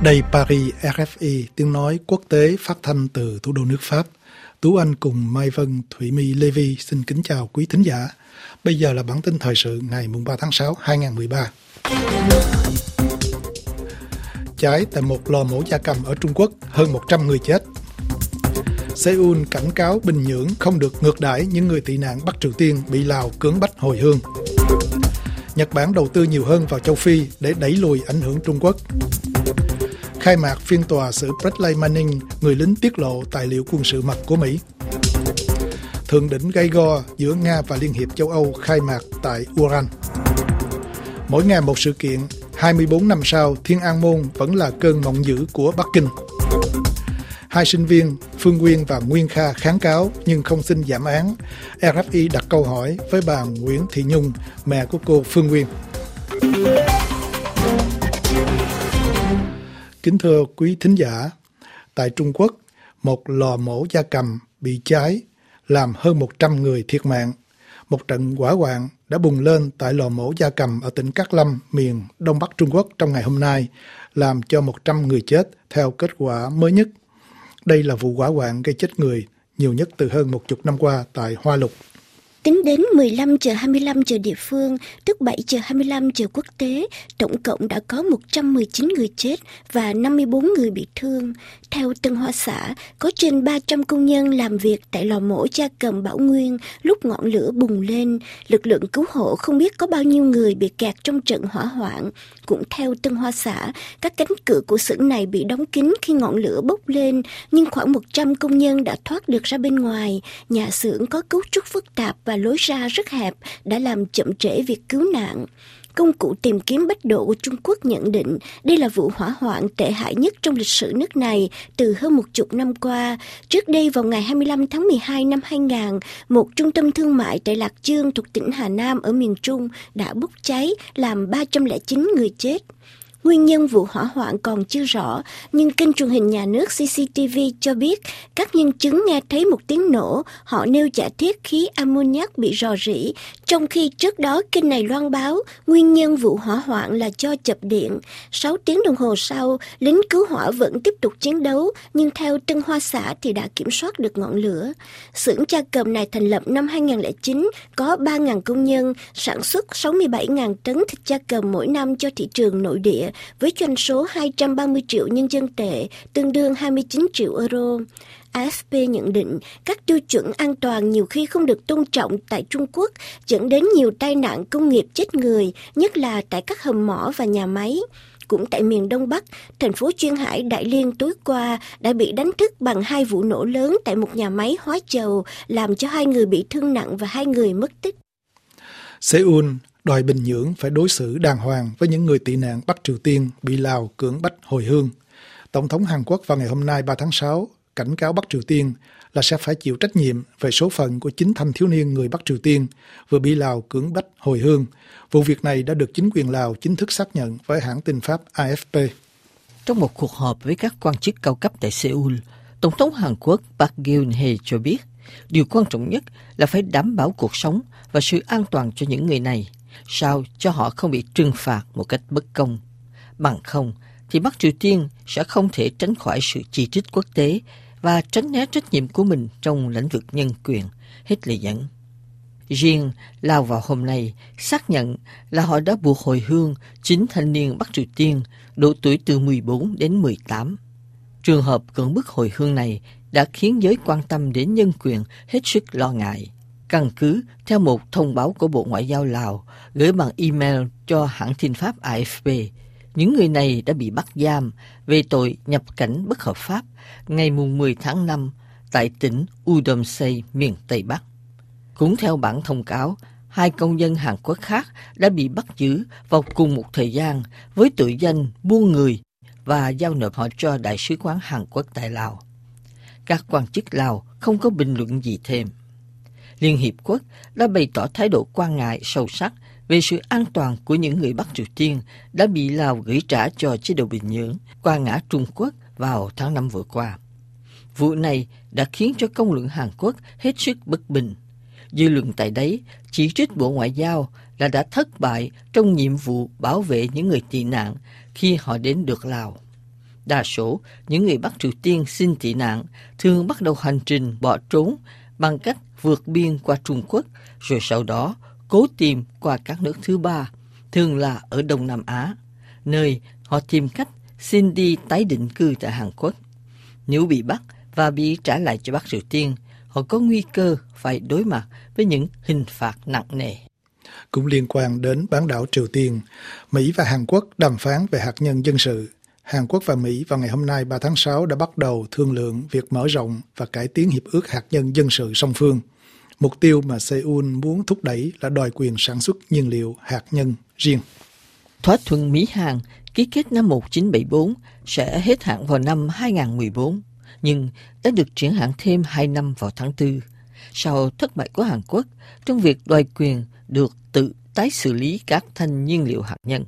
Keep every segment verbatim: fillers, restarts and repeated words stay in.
Đây Paris, rờ ép i, tiếng nói quốc tế phát thanh từ thủ đô nước Pháp. Tú Anh cùng Mai Vân, Thủy My, Lê Vi xin kính chào quý thính giả. Bây giờ là bản tin thời sự ngày ba tháng sáu năm hai nghìn không trăm mười ba. Cháy tại một lò mổ gia cầm ở Trung Quốc, hơn một trăm người chết. Seoul cảnh cáo Bình Nhưỡng không được ngược đãi những người tị nạn Bắc Triều Tiên bị Lào cưỡng bách hồi hương. Nhật Bản đầu tư nhiều hơn vào châu Phi để đẩy lùi ảnh hưởng Trung Quốc. Khai mạc phiên tòa xử Bradley Manning, người lính tiết lộ tài liệu quân sự mật của Mỹ. Thượng đỉnh gay go giữa Nga và Liên hiệp châu Âu khai mạc tại Uran. Mỗi ngày một sự kiện, hai mươi bốn năm sau, Thiên An Môn vẫn là cơn mộng dữ của Bắc Kinh. Hai sinh viên, Phương Quyên và Nguyên Kha kháng cáo nhưng không xin giảm án. rờ ép i đặt câu hỏi với bà Nguyễn Thị Nhung, mẹ của cô Phương Quyên. Kính thưa quý thính giả, tại Trung Quốc, một lò mổ gia cầm bị cháy, làm hơn một trăm người thiệt mạng. Một trận hỏa hoạn đã bùng lên tại lò mổ gia cầm ở tỉnh Cát Lâm, miền Đông Bắc Trung Quốc trong ngày hôm nay, làm cho một trăm người chết theo kết quả mới nhất. Đây là vụ hỏa hoạn gây chết người nhiều nhất từ hơn một chục năm qua tại Hoa Lục. Tính đến mười lăm giờ hai mươi lăm giờ địa phương, tức bảy giờ hai mươi lăm giờ quốc tế, tổng cộng đã có một trăm mười chín người chết và năm mươi bốn người bị thương. Theo Tân Hoa Xã, có trên ba trăm công nhân làm việc tại lò mổ gia cầm Bảo Nguyên lúc ngọn lửa bùng lên. Lực lượng cứu hộ không biết có bao nhiêu người bị kẹt trong trận hỏa hoạn. Cũng theo Tân Hoa Xã, các cánh cửa của xưởng này bị đóng kín khi ngọn lửa bốc lên, nhưng khoảng một trăm công nhân đã thoát được ra bên ngoài. Nhà xưởng có cấu trúc phức tạp và lối ra rất hẹp đã làm chậm trễ việc cứu nạn. Công cụ tìm kiếm bách độ của Trung Quốc nhận định đây là vụ hỏa hoạn tệ hại nhất trong lịch sử nước này từ hơn một chục năm qua. Trước đây vào ngày hai mươi lăm tháng mười hai năm hai nghìn, một trung tâm thương mại tại Lạc Dương thuộc tỉnh Hà Nam ở miền Trung đã bốc cháy làm ba trăm lẻ chín người chết. Nguyên nhân vụ hỏa hoạn còn chưa rõ, nhưng kênh truyền hình nhà nước xê xê tê vê cho biết các nhân chứng nghe thấy một tiếng nổ, họ nêu giả thiết khí ammoniac bị rò rỉ, trong khi trước đó kênh này loan báo nguyên nhân vụ hỏa hoạn là do chập điện. Sáu tiếng đồng hồ sau, lính cứu hỏa vẫn tiếp tục chiến đấu, nhưng theo Tân Hoa Xã thì đã kiểm soát được ngọn lửa. Xưởng gia cầm này thành lập năm hai nghìn không trăm lẻ chín, có ba nghìn công nhân, sản xuất sáu mươi bảy nghìn tấn thịt gia cầm mỗi năm cho thị trường nội địa, với doanh số hai trăm ba mươi triệu nhân dân tệ, tương đương hai mươi chín triệu euro. a ép pê nhận định các tiêu chuẩn an toàn nhiều khi không được tôn trọng tại Trung Quốc, dẫn đến nhiều tai nạn công nghiệp chết người, nhất là tại các hầm mỏ và nhà máy. Cũng tại miền Đông Bắc, thành phố Duyên Hải, Đại Liên tối qua đã bị đánh thức bằng hai vụ nổ lớn tại một nhà máy hóa dầu, làm cho hai người bị thương nặng và hai người mất tích. Seoul đòi Bình Nhưỡng phải đối xử đàng hoàng với những người tị nạn Bắc Triều Tiên bị Lào cưỡng bách hồi hương. Tổng thống Hàn Quốc vào ngày hôm nay ba tháng sáu cảnh cáo Bắc Triều Tiên là sẽ phải chịu trách nhiệm về số phận của chín thanh thiếu niên người Bắc Triều Tiên vừa bị Lào cưỡng bách hồi hương. Vụ việc này đã được chính quyền Lào chính thức xác nhận với hãng tin Pháp a ép pê. Trong một cuộc họp với các quan chức cao cấp tại Seoul, Tổng thống Hàn Quốc Park Geun-hye cho biết điều quan trọng nhất là phải đảm bảo cuộc sống và sự an toàn cho những người này, sao cho họ không bị trừng phạt một cách bất công. Bằng không, thì Bắc Triều Tiên sẽ không thể tránh khỏi sự chỉ trích quốc tế và tránh né trách nhiệm của mình trong lĩnh vực nhân quyền, hết lời dẫn. Riêng Lào vào hôm nay xác nhận là họ đã buộc hồi hương chín thanh niên Bắc Triều Tiên độ tuổi từ mười bốn đến mười tám. Trường hợp cưỡng bức hồi hương này đã khiến giới quan tâm đến nhân quyền hết sức lo ngại. Căn cứ theo một thông báo của Bộ Ngoại giao Lào gửi bằng email cho hãng tin Pháp a ép pê, những người này đã bị bắt giam về tội nhập cảnh bất hợp pháp ngày mười tháng năm tại tỉnh Udomsai, miền Tây Bắc. Cũng theo bản thông cáo, hai công dân Hàn Quốc khác đã bị bắt giữ vào cùng một thời gian với tội danh buôn người và giao nộp họ cho Đại sứ quán Hàn Quốc tại Lào. Các quan chức Lào không có bình luận gì thêm. Liên Hiệp Quốc đã bày tỏ thái độ quan ngại sâu sắc về sự an toàn của những người Bắc Triều Tiên đã bị Lào gửi trả cho chế độ Bình Nhưỡng qua ngã Trung Quốc vào tháng năm vừa qua. Vụ này đã khiến cho công luận Hàn Quốc hết sức bất bình. Dư luận tại đấy chỉ trích Bộ Ngoại giao là đã thất bại trong nhiệm vụ bảo vệ những người tị nạn khi họ đến được Lào. Đa số những người Bắc Triều Tiên xin tị nạn thường bắt đầu hành trình bỏ trốn bằng cách vượt biên qua Trung Quốc, rồi sau đó cố tìm qua các nước thứ ba, thường là ở Đông Nam Á, nơi họ tìm cách xin đi tái định cư tại Hàn Quốc. Nếu bị bắt và bị trả lại cho Bắc Triều Tiên, họ có nguy cơ phải đối mặt với những hình phạt nặng nề. Cũng liên quan đến bán đảo Triều Tiên, Mỹ và Hàn Quốc đàm phán về hạt nhân dân sự. Hàn Quốc và Mỹ vào ngày hôm nay ba tháng sáu đã bắt đầu thương lượng việc mở rộng và cải tiến hiệp ước hạt nhân dân sự song phương. Mục tiêu mà Seoul muốn thúc đẩy là đòi quyền sản xuất nhiên liệu hạt nhân riêng. Thỏa thuận Mỹ-Hàn ký kết năm một nghìn chín trăm bảy mươi tư sẽ hết hạn vào năm hai nghìn không trăm mười bốn, nhưng đã được triển hạn thêm hai năm vào tháng tư, sau thất bại của Hàn Quốc trong việc đòi quyền được tự tái xử lý các thanh nhiên liệu hạt nhân.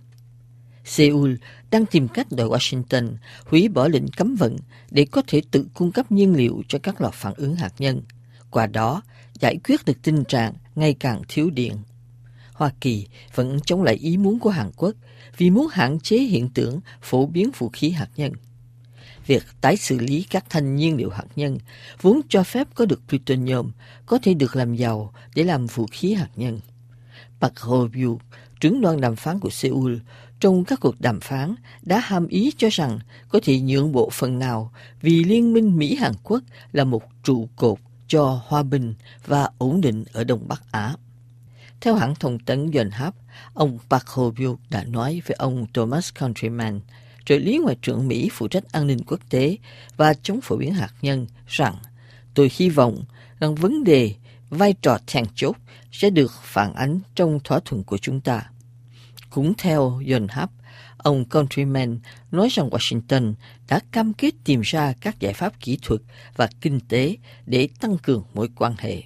Seoul đang tìm cách đòi Washington hủy bỏ lệnh cấm vận để có thể tự cung cấp nhiên liệu cho các lò phản ứng hạt nhân, qua đó giải quyết được tình trạng ngày càng thiếu điện. Hoa Kỳ vẫn chống lại ý muốn của Hàn Quốc vì muốn hạn chế hiện tượng phổ biến vũ khí hạt nhân. Việc tái xử lý các thanh nhiên liệu hạt nhân vốn cho phép có được plutonium có thể được làm giàu để làm vũ khí hạt nhân. Park Ho-byuk, trưởng đoàn đàm phán của Seoul, trong các cuộc đàm phán đã hàm ý cho rằng có thể nhượng bộ phần nào vì liên minh Mỹ-Hàn Quốc là một trụ cột cho hòa bình và ổn định ở Đông Bắc Á. Theo hãng thông tấn Yonhap, ông Park Ho-byuk đã nói với ông Thomas Countryman, trợ lý ngoại trưởng Mỹ phụ trách an ninh quốc tế và chống phổ biến hạt nhân, rằng tôi hy vọng rằng vấn đề vai trò then chốt sẽ được phản ánh trong thỏa thuận của chúng ta. Cũng theo Yonhap, ông Countryman nói rằng Washington đã cam kết tìm ra các giải pháp kỹ thuật và kinh tế để tăng cường mối quan hệ.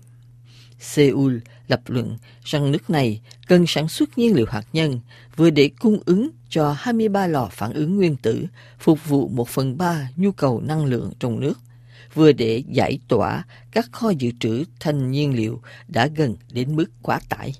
Seoul lập luận rằng nước này cần sản xuất nhiên liệu hạt nhân vừa để cung ứng cho hai mươi ba lò phản ứng nguyên tử phục vụ một phần ba nhu cầu năng lượng trong nước, vừa để giải tỏa các kho dự trữ thanh nhiên liệu đã gần đến mức quá tải.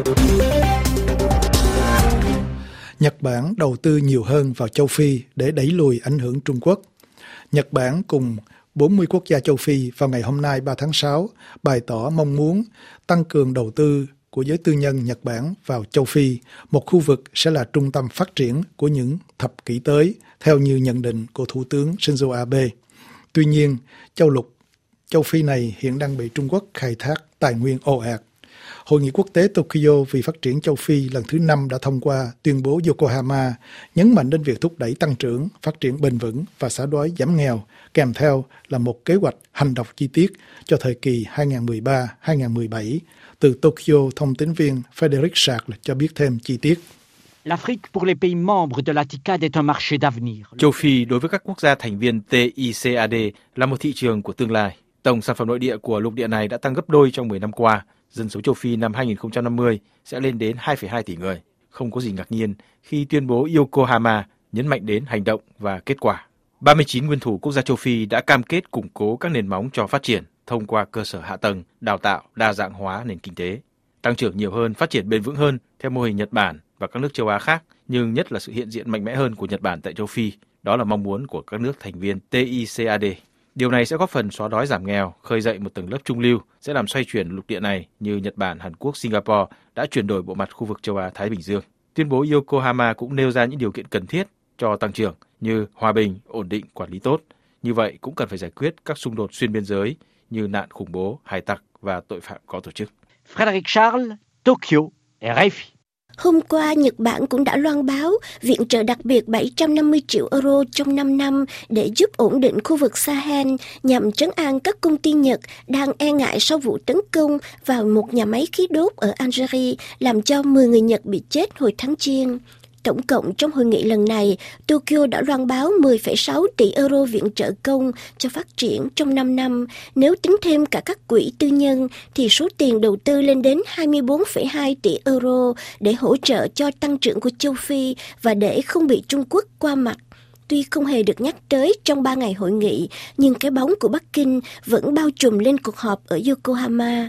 Nhật Bản đầu tư nhiều hơn vào châu Phi để đẩy lùi ảnh hưởng Trung Quốc. Nhật Bản cùng bốn mươi quốc gia châu Phi vào ngày hôm nay ba tháng sáu bày tỏ mong muốn tăng cường đầu tư của giới tư nhân Nhật Bản vào châu Phi, một khu vực sẽ là trung tâm phát triển của những thập kỷ tới, theo như nhận định của Thủ tướng Shinzo Abe. Tuy nhiên, châu lục châu Phi này hiện đang bị Trung Quốc khai thác tài nguyên ồ ạt. Hội nghị quốc tế Tokyo vì phát triển châu Phi lần thứ năm đã thông qua tuyên bố Yokohama, nhấn mạnh đến việc thúc đẩy tăng trưởng, phát triển bền vững và xóa đói giảm nghèo, kèm theo là một kế hoạch hành động chi tiết cho thời kỳ hai nghìn không trăm mười ba đến hai nghìn không trăm mười bảy. Từ Tokyo, thông tín viên Frédéric Charles cho biết thêm chi tiết. L'Afrique pour les pays membres de l'A T I C A D est un marché d'avenir. Châu Phi đối với các quốc gia thành viên T I C A D là một thị trường của tương lai. Tổng sản phẩm nội địa của lục địa này đã tăng gấp đôi trong mười năm qua. Dân số châu Phi năm hai nghìn không trăm năm mươi sẽ lên đến hai phẩy hai tỷ người. Không có gì ngạc nhiên khi tuyên bố Yokohama nhấn mạnh đến hành động và kết quả. ba mươi chín nguyên thủ quốc gia châu Phi đã cam kết củng cố các nền móng cho phát triển thông qua cơ sở hạ tầng, đào tạo, đa dạng hóa nền kinh tế, tăng trưởng nhiều hơn, phát triển bền vững hơn theo mô hình Nhật Bản và các nước châu Á khác, nhưng nhất là sự hiện diện mạnh mẽ hơn của Nhật Bản tại châu Phi. Đó là mong muốn của các nước thành viên T I C A D. Điều này sẽ góp phần xóa đói giảm nghèo, khơi dậy một tầng lớp trung lưu, sẽ làm xoay chuyển lục địa này như Nhật Bản, Hàn Quốc, Singapore đã chuyển đổi bộ mặt khu vực châu Á-Thái Bình Dương. Tuyên bố Yokohama cũng nêu ra những điều kiện cần thiết cho tăng trưởng như hòa bình, ổn định, quản lý tốt. Như vậy cũng cần phải giải quyết các xung đột xuyên biên giới như nạn khủng bố, hải tặc và tội phạm có tổ chức. Frédéric Charles, Tokyo, R F I. Hôm qua, Nhật Bản cũng đã loan báo viện trợ đặc biệt bảy trăm năm mươi triệu euro trong năm năm để giúp ổn định khu vực Sahel nhằm trấn an các công ty Nhật đang e ngại sau vụ tấn công vào một nhà máy khí đốt ở Algeria làm cho mười người Nhật bị chết hồi tháng Giêng. Tổng cộng trong hội nghị lần này, Tokyo đã loan báo mười phẩy sáu tỷ euro viện trợ công cho phát triển trong năm năm. Nếu tính thêm cả các quỹ tư nhân, thì số tiền đầu tư lên đến hai mươi bốn phẩy hai tỷ euro để hỗ trợ cho tăng trưởng của châu Phi và để không bị Trung Quốc qua mặt. Tuy không hề được nhắc tới trong ba ngày hội nghị, nhưng cái bóng của Bắc Kinh vẫn bao trùm lên cuộc họp ở Yokohama.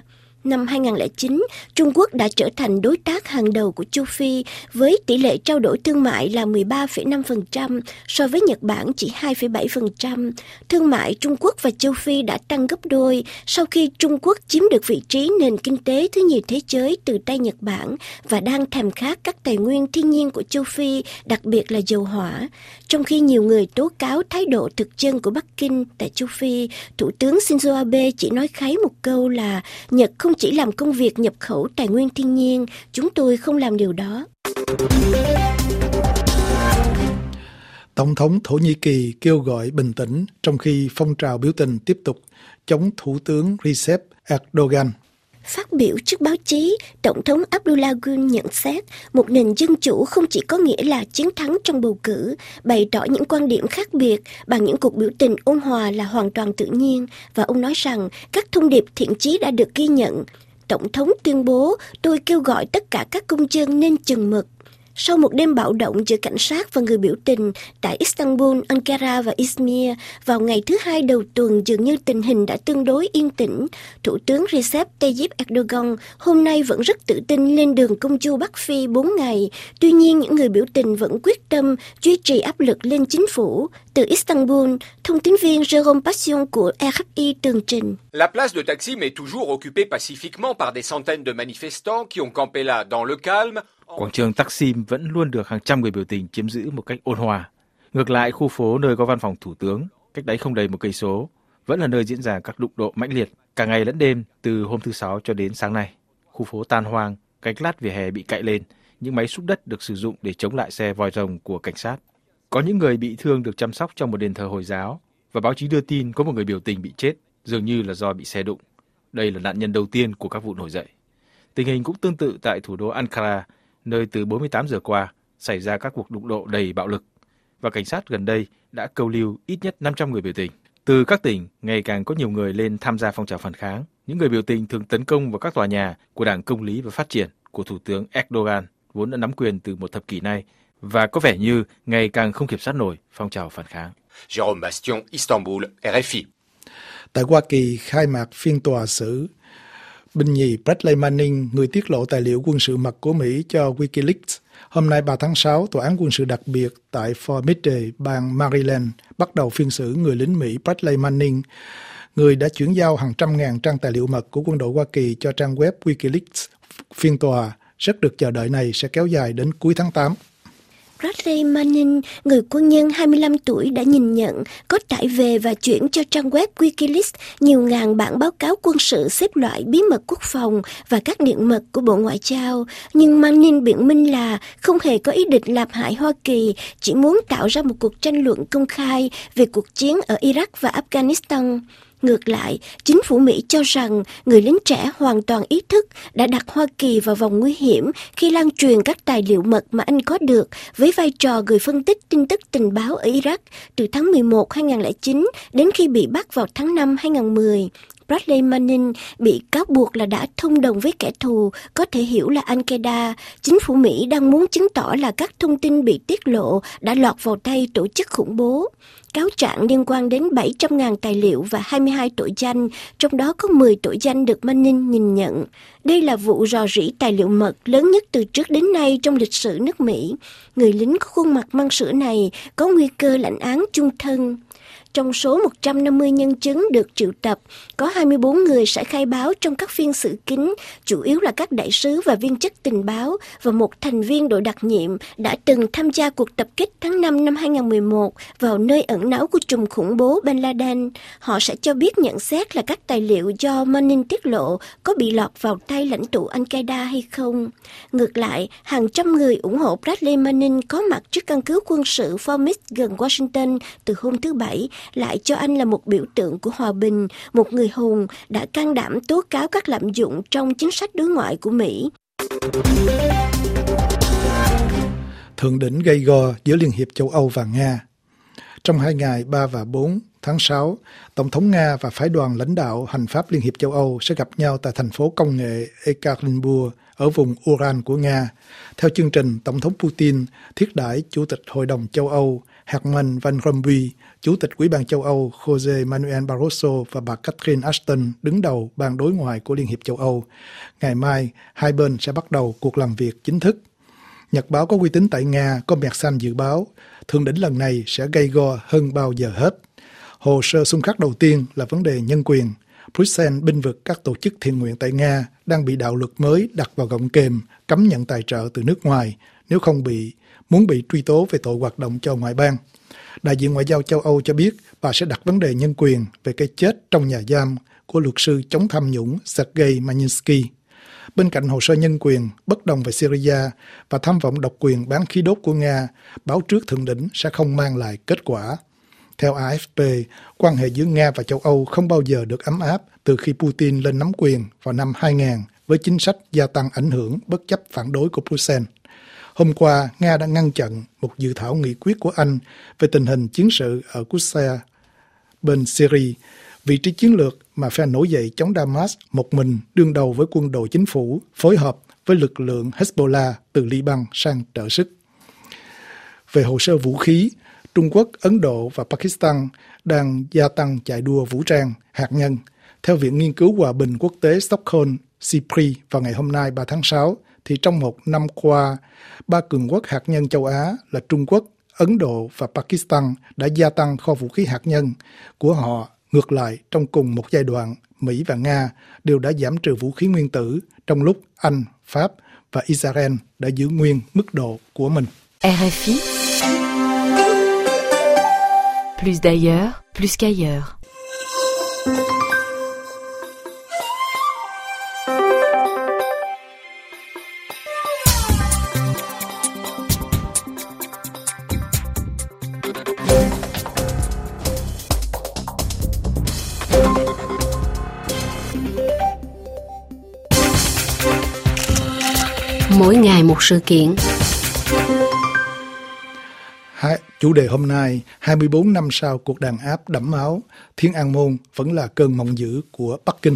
Năm hai không không chín, Trung Quốc đã trở thành đối tác hàng đầu của châu Phi với tỷ lệ trao đổi thương mại là mười ba phẩy năm phần trăm, so với Nhật Bản chỉ hai phẩy bảy phần trăm. Thương mại Trung Quốc và châu Phi đã tăng gấp đôi sau khi Trung Quốc chiếm được vị trí nền kinh tế thứ nhì thế giới từ tay Nhật Bản và đang thèm khát các tài nguyên thiên nhiên của châu Phi, đặc biệt là dầu hỏa. Trong khi nhiều người tố cáo thái độ thực dân của Bắc Kinh tại châu Phi, Thủ tướng Shinzo Abe chỉ nói kháy một câu là Nhật không chỉ làm công việc nhập khẩu tài nguyên thiên nhiên, chúng tôi không làm điều đó. Tổng thống Thổ Nhĩ Kỳ kêu gọi bình tĩnh trong khi phong trào biểu tình tiếp tục chống Thủ tướng Recep Erdogan. Phát biểu trước báo chí, Tổng thống Abdullah Gül nhận xét một nền dân chủ không chỉ có nghĩa là chiến thắng trong bầu cử, bày tỏ những quan điểm khác biệt bằng những cuộc biểu tình ôn hòa là hoàn toàn tự nhiên, và ông nói rằng các thông điệp thiện chí đã được ghi nhận. Tổng thống tuyên bố, tôi kêu gọi tất cả các công dân nên chừng mực. Sau một đêm bạo động giữa cảnh sát và người biểu tình tại Istanbul, Ankara và Izmir, vào ngày thứ hai đầu tuần dường như tình hình đã tương đối yên tĩnh, Thủ tướng Recep Tayyip Erdogan hôm nay vẫn rất tự tin lên đường công du Bắc Phi bốn ngày. Tuy nhiên, những người biểu tình vẫn quyết tâm duy trì áp lực lên chính phủ. Từ Istanbul, thông tín viên Jérôme Passion của R F I tường trình. La place de Taksim est toujours occupée pacifiquement par des centaines de manifestants qui ont campé là dans le calme. Quảng trường Taksim vẫn luôn được hàng trăm người biểu tình chiếm giữ một cách ôn hòa. Ngược lại, khu phố nơi có văn phòng thủ tướng, cách đấy không đầy một cây số, vẫn là nơi diễn ra các đụng độ mãnh liệt, cả ngày lẫn đêm từ hôm thứ Sáu cho đến sáng nay. Khu phố tan hoang, gạch lát vỉa hè bị cạy lên, những máy xúc đất được sử dụng để chống lại xe vòi rồng của cảnh sát. Có những người bị thương được chăm sóc trong một đền thờ Hồi giáo, và báo chí đưa tin có một người biểu tình bị chết, dường như là do bị xe đụng. Đây là nạn nhân đầu tiên của các vụ nổi dậy. Tình hình cũng tương tự tại thủ đô Ankara, nơi từ bốn mươi tám giờ qua xảy ra các cuộc đụng độ đầy bạo lực, và cảnh sát gần đây đã câu lưu ít nhất năm trăm người biểu tình. Từ các tỉnh, ngày càng có nhiều người lên tham gia phong trào phản kháng. Những người biểu tình thường tấn công vào các tòa nhà của Đảng Công lý và Phát triển của Thủ tướng Erdogan, vốn đã nắm quyền từ một thập kỷ nay, và có vẻ như ngày càng không kiểm soát nổi phong trào phản kháng. Jérôme Bastion, Istanbul, R F I. Tại Hoa Kỳ, khai mạc phiên tòa xử binh nhì Bradley Manning, người tiết lộ tài liệu quân sự mật của Mỹ cho Wikileaks. Hôm nay ba tháng sáu, Tòa án quân sự đặc biệt tại Fort Meade, bang Maryland, bắt đầu phiên xử người lính Mỹ Bradley Manning, người đã chuyển giao hàng trăm ngàn trang tài liệu mật của quân đội Hoa Kỳ cho trang web Wikileaks. Phiên tòa rất được chờ đợi này sẽ kéo dài đến cuối tháng tám. Bradley Manning, người quân nhân hai mươi lăm tuổi đã nhìn nhận, có tải về và chuyển cho trang web Wikileaks nhiều ngàn bản báo cáo quân sự xếp loại bí mật quốc phòng và các điện mật của Bộ Ngoại giao. Nhưng Manning biện minh là không hề có ý định làm hại Hoa Kỳ, chỉ muốn tạo ra một cuộc tranh luận công khai về cuộc chiến ở Iraq và Afghanistan. Ngược lại, chính phủ Mỹ cho rằng người lính trẻ hoàn toàn ý thức đã đặt Hoa Kỳ vào vòng nguy hiểm khi lan truyền các tài liệu mật mà anh có được với vai trò người phân tích tin tức tình báo ở Iraq từ tháng mười một năm hai không không chín đến khi bị bắt vào tháng năm hai không một không. Bradley Manning bị cáo buộc là đã thông đồng với kẻ thù, có thể hiểu là Al-Qaeda. Chính phủ Mỹ đang muốn chứng tỏ là các thông tin bị tiết lộ đã lọt vào tay tổ chức khủng bố. Cáo trạng liên quan đến bảy trăm nghìn tài liệu và hai mươi hai tội danh, trong đó có mười tội danh được Manning nhìn nhận. Đây là vụ rò rỉ tài liệu mật lớn nhất từ trước đến nay trong lịch sử nước Mỹ. Người lính có khuôn mặt măng sữa này có nguy cơ lãnh án chung thân. Trong số một trăm năm mươi nhân chứng được triệu tập, có hai mươi bốn người sẽ khai báo trong các phiên xử kín, chủ yếu là các đại sứ và viên chức tình báo, và một thành viên đội đặc nhiệm đã từng tham gia cuộc tập kích tháng năm năm hai không một một vào nơi ẩn náu của trùm khủng bố Bin Laden. Họ sẽ cho biết nhận xét là các tài liệu do Manning tiết lộ có bị lọt vào tay lãnh tụ Al-Qaeda hay không. Ngược lại, hàng trăm người ủng hộ Bradley Manning có mặt trước căn cứ quân sự Fort Meade gần Washington từ hôm thứ Bảy, lại cho anh là một biểu tượng của hòa bình, một người hùng đã can đảm tố cáo các lạm dụng trong chính sách đối ngoại của Mỹ. Thượng đỉnh gay go giữa Liên hiệp châu Âu và Nga. Trong hai ngày ba và bốn tháng sáu, Tổng thống Nga và phái đoàn lãnh đạo hành pháp Liên hiệp châu Âu sẽ gặp nhau tại thành phố công nghệ Ekaterinburg ở vùng Ural của Nga. Theo chương trình, Tổng thống Putin thiết đãi Chủ tịch Hội đồng châu Âu Herman Van Rompuy, Chủ tịch Ủy ban châu Âu Jose Manuel Barroso và bà Catherine Ashton đứng đầu ban đối ngoại của Liên hiệp châu Âu. Ngày mai, hai bên sẽ bắt đầu cuộc làm việc chính thức. Nhật báo có uy tín tại Nga Kommersant dự báo thượng đỉnh lần này sẽ gay go hơn bao giờ hết. Hồ sơ xung khắc đầu tiên là vấn đề nhân quyền. Bruxelles bênh vực các tổ chức thiện nguyện tại Nga đang bị đạo luật mới đặt vào gọng kềm cấm nhận tài trợ từ nước ngoài nếu không bị muốn bị truy tố về tội hoạt động cho ngoại bang. Đại diện Ngoại giao châu Âu cho biết bà sẽ đặt vấn đề nhân quyền về cái chết trong nhà giam của luật sư chống tham nhũng Sergei Magnitsky. Bên cạnh hồ sơ nhân quyền, bất đồng về Syria và tham vọng độc quyền bán khí đốt của Nga, báo trước thượng đỉnh sẽ không mang lại kết quả. Theo a ép pê, quan hệ giữa Nga và châu Âu không bao giờ được ấm áp từ khi Putin lên nắm quyền vào năm hai nghìn với chính sách gia tăng ảnh hưởng bất chấp phản đối của Bruxelles. Hôm qua, Nga đã ngăn chặn một dự thảo nghị quyết của Anh về tình hình chiến sự ở Qusayr bên Syria, vị trí chiến lược mà phe nổi dậy chống Damas một mình đương đầu với quân đội chính phủ, phối hợp với lực lượng Hezbollah từ Liban sang trợ sức. Về hồ sơ vũ khí, Trung Quốc, Ấn Độ và Pakistan đang gia tăng chạy đua vũ trang, hạt nhân. Theo Viện Nghiên cứu Hòa bình Quốc tế Stockholm, S I P R I, vào ngày hôm nay ba tháng sáu, thì trong một năm qua, ba cường quốc hạt nhân châu Á là Trung Quốc, Ấn Độ và Pakistan đã gia tăng kho vũ khí hạt nhân của họ. Ngược lại, trong cùng một giai đoạn, Mỹ và Nga đều đã giảm trừ vũ khí nguyên tử, trong lúc Anh, Pháp và Israel đã giữ nguyên mức độ của mình. R F I Plus d'ailleurs, plus qu'ailleurs. Mỗi ngày một sự kiện. Hai, chủ đề hôm nay, hai mươi bốn năm sau cuộc đàn áp đẫm máu, Thiên An Môn vẫn là cơn mộng dữ của Bắc Kinh.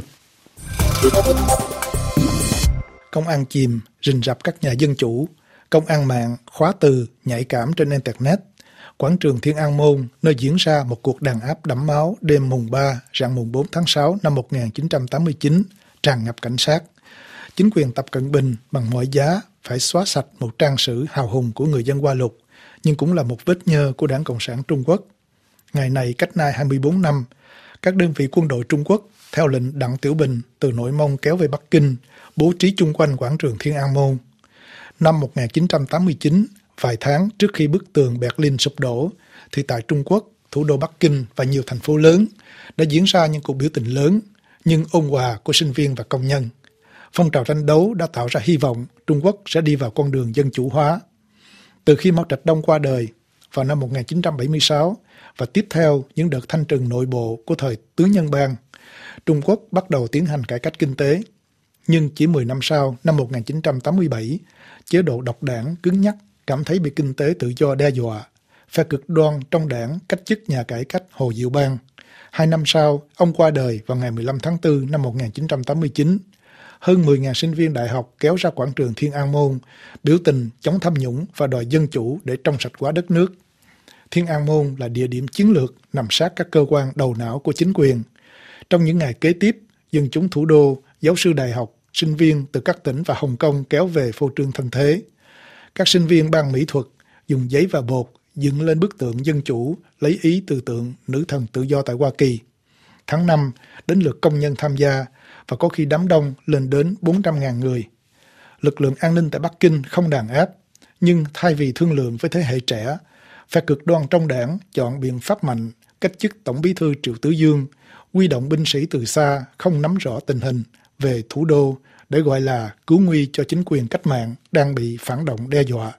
Công an chìm, rình rập các nhà dân chủ, công an mạng, khóa từ, nhạy cảm trên Internet. Quảng trường Thiên An Môn, nơi diễn ra một cuộc đàn áp đẫm máu đêm mùng ba, rạng mùng bốn tháng sáu năm một nghìn chín trăm tám mươi chín, tràn ngập cảnh sát. Chính quyền Tập Cận Bình bằng mọi giá phải xóa sạch một trang sử hào hùng của người dân Hoa Lục, nhưng cũng là một vết nhơ của Đảng Cộng sản Trung Quốc. Ngày này cách nay hai mươi bốn năm, các đơn vị quân đội Trung Quốc theo lệnh Đặng Tiểu Bình từ Nội Mông kéo về Bắc Kinh, bố trí chung quanh quảng trường Thiên An Môn. Năm một nghìn chín trăm tám mươi chín, vài tháng trước khi bức tường Berlin sụp đổ, thì tại Trung Quốc, thủ đô Bắc Kinh và nhiều thành phố lớn đã diễn ra những cuộc biểu tình lớn, nhưng ôn hòa của sinh viên và công nhân. Phong trào tranh đấu đã tạo ra hy vọng Trung Quốc sẽ đi vào con đường dân chủ hóa. Từ khi Mao Trạch Đông qua đời vào năm một nghìn chín trăm bảy mươi sáu và tiếp theo những đợt thanh trừng nội bộ của thời Tứ Nhân Bang, Trung Quốc bắt đầu tiến hành cải cách kinh tế. Nhưng chỉ mười năm sau, năm một nghìn chín trăm tám mươi bảy, chế độ độc đảng cứng nhắc cảm thấy bị kinh tế tự do đe dọa. Phe cực đoan trong đảng cách chức nhà cải cách Hồ Diệu Bang. Hai năm sau, ông qua đời vào ngày mười lăm tháng tư năm một nghìn chín trăm tám mươi chín. Hơn mười nghìn sinh viên đại học kéo ra quảng trường Thiên An Môn, biểu tình chống tham nhũng và đòi dân chủ để trong sạch hóa đất nước. Thiên An Môn là địa điểm chiến lược nằm sát các cơ quan đầu não của chính quyền. Trong những ngày kế tiếp, dân chúng thủ đô, giáo sư đại học, sinh viên từ các tỉnh và Hồng Kông kéo về phô trương thân thế. Các sinh viên ban mỹ thuật dùng giấy và bột dựng lên bức tượng dân chủ lấy ý từ tượng nữ thần tự do tại Hoa Kỳ. Tháng năm, đến lượt công nhân tham gia và có khi đám đông lên đến bốn trăm nghìn người. Lực lượng an ninh tại Bắc Kinh không đàn áp, nhưng thay vì thương lượng với thế hệ trẻ, phe cực đoan trong đảng chọn biện pháp mạnh, cách chức Tổng bí thư Triệu Tứ Dương, huy động binh sĩ từ xa không nắm rõ tình hình về thủ đô để gọi là cứu nguy cho chính quyền cách mạng đang bị phản động đe dọa.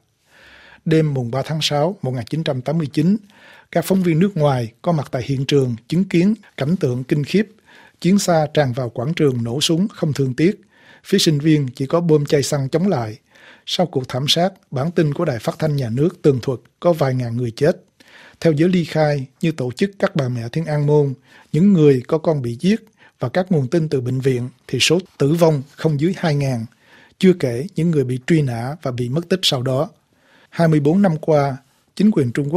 Đêm mùng ba tháng sáu năm một nghìn chín trăm tám mươi chín, các phóng viên nước ngoài có mặt tại hiện trường chứng kiến cảnh tượng kinh khiếp. Chiến xa tràn vào quảng trường nổ súng không thương tiếc. Phía sinh viên chỉ có bơm chai xăng chống lại. Sau cuộc thảm sát, bản tin của Đài Phát thanh Nhà nước tường thuật có vài ngàn người chết. Theo giới ly khai như tổ chức các bà mẹ Thiên An Môn, những người có con bị giết và các nguồn tin từ bệnh viện thì số tử vong không dưới hai nghìn, chưa kể những người bị truy nã và bị mất tích sau đó. hai mươi bốn năm qua, chính quyền Trung Quốc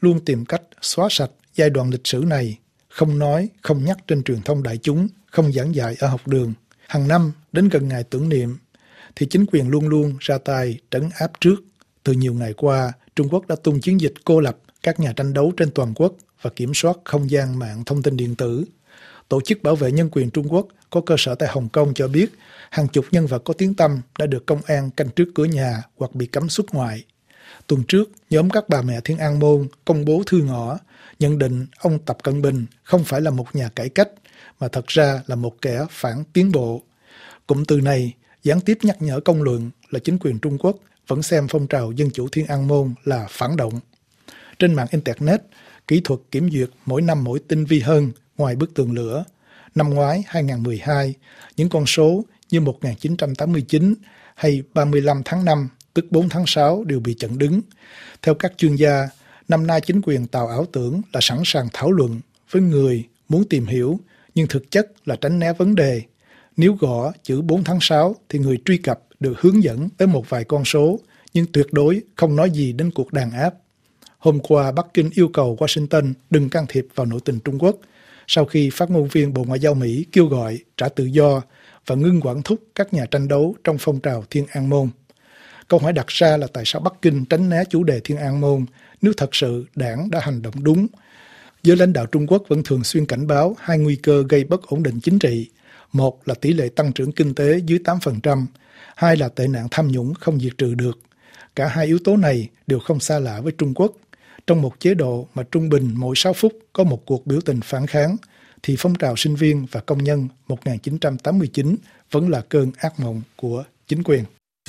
luôn tìm cách xóa sạch giai đoạn lịch sử này, không nói, không nhắc trên truyền thông đại chúng, không giảng dạy ở học đường. Hàng năm, đến gần ngày tưởng niệm, thì chính quyền luôn luôn ra tay trấn áp trước. Từ nhiều ngày qua, Trung Quốc đã tung chiến dịch cô lập các nhà tranh đấu trên toàn quốc và kiểm soát không gian mạng thông tin điện tử. Tổ chức bảo vệ nhân quyền Trung Quốc có cơ sở tại Hồng Kông cho biết hàng chục nhân vật có tiếng tăm đã được công an canh trước cửa nhà hoặc bị cấm xuất ngoại. Tuần trước, nhóm các bà mẹ Thiên An Môn công bố thư ngõ nhận định ông Tập Cận Bình không phải là một nhà cải cách, mà thật ra là một kẻ phản tiến bộ. Cụm từ này gián tiếp nhắc nhở công luận là chính quyền Trung Quốc vẫn xem phong trào Dân chủ Thiên An Môn là phản động. Trên mạng Internet, kỹ thuật kiểm duyệt mỗi năm mỗi tinh vi hơn ngoài bức tường lửa. Năm ngoái hai không một hai, những con số như một nghìn chín trăm tám mươi chín hay ba mươi lăm tháng năm, tức bốn tháng sáu đều bị chặn đứng. Theo các chuyên gia, năm nay chính quyền tạo ảo tưởng là sẵn sàng thảo luận với người muốn tìm hiểu, nhưng thực chất là tránh né vấn đề. Nếu gõ chữ bốn tháng sáu thì người truy cập được hướng dẫn tới một vài con số, nhưng tuyệt đối không nói gì đến cuộc đàn áp. Hôm qua, Bắc Kinh yêu cầu Washington đừng can thiệp vào nội tình Trung Quốc, sau khi phát ngôn viên Bộ Ngoại giao Mỹ kêu gọi trả tự do và ngưng quản thúc các nhà tranh đấu trong phong trào Thiên An Môn. Câu hỏi đặt ra là tại sao Bắc Kinh tránh né chủ đề Thiên An Môn nếu thật sự đảng đã hành động đúng. Giới lãnh đạo Trung Quốc vẫn thường xuyên cảnh báo hai nguy cơ gây bất ổn định chính trị. Một là tỷ lệ tăng trưởng kinh tế dưới tám phần trăm, hai là tệ nạn tham nhũng không diệt trừ được. Cả hai yếu tố này đều không xa lạ với Trung Quốc. Trong một chế độ mà trung bình mỗi sáu phút có một cuộc biểu tình phản kháng, thì phong trào sinh viên và công nhân một nghìn chín trăm tám mươi chín vẫn là cơn ác mộng của chính quyền.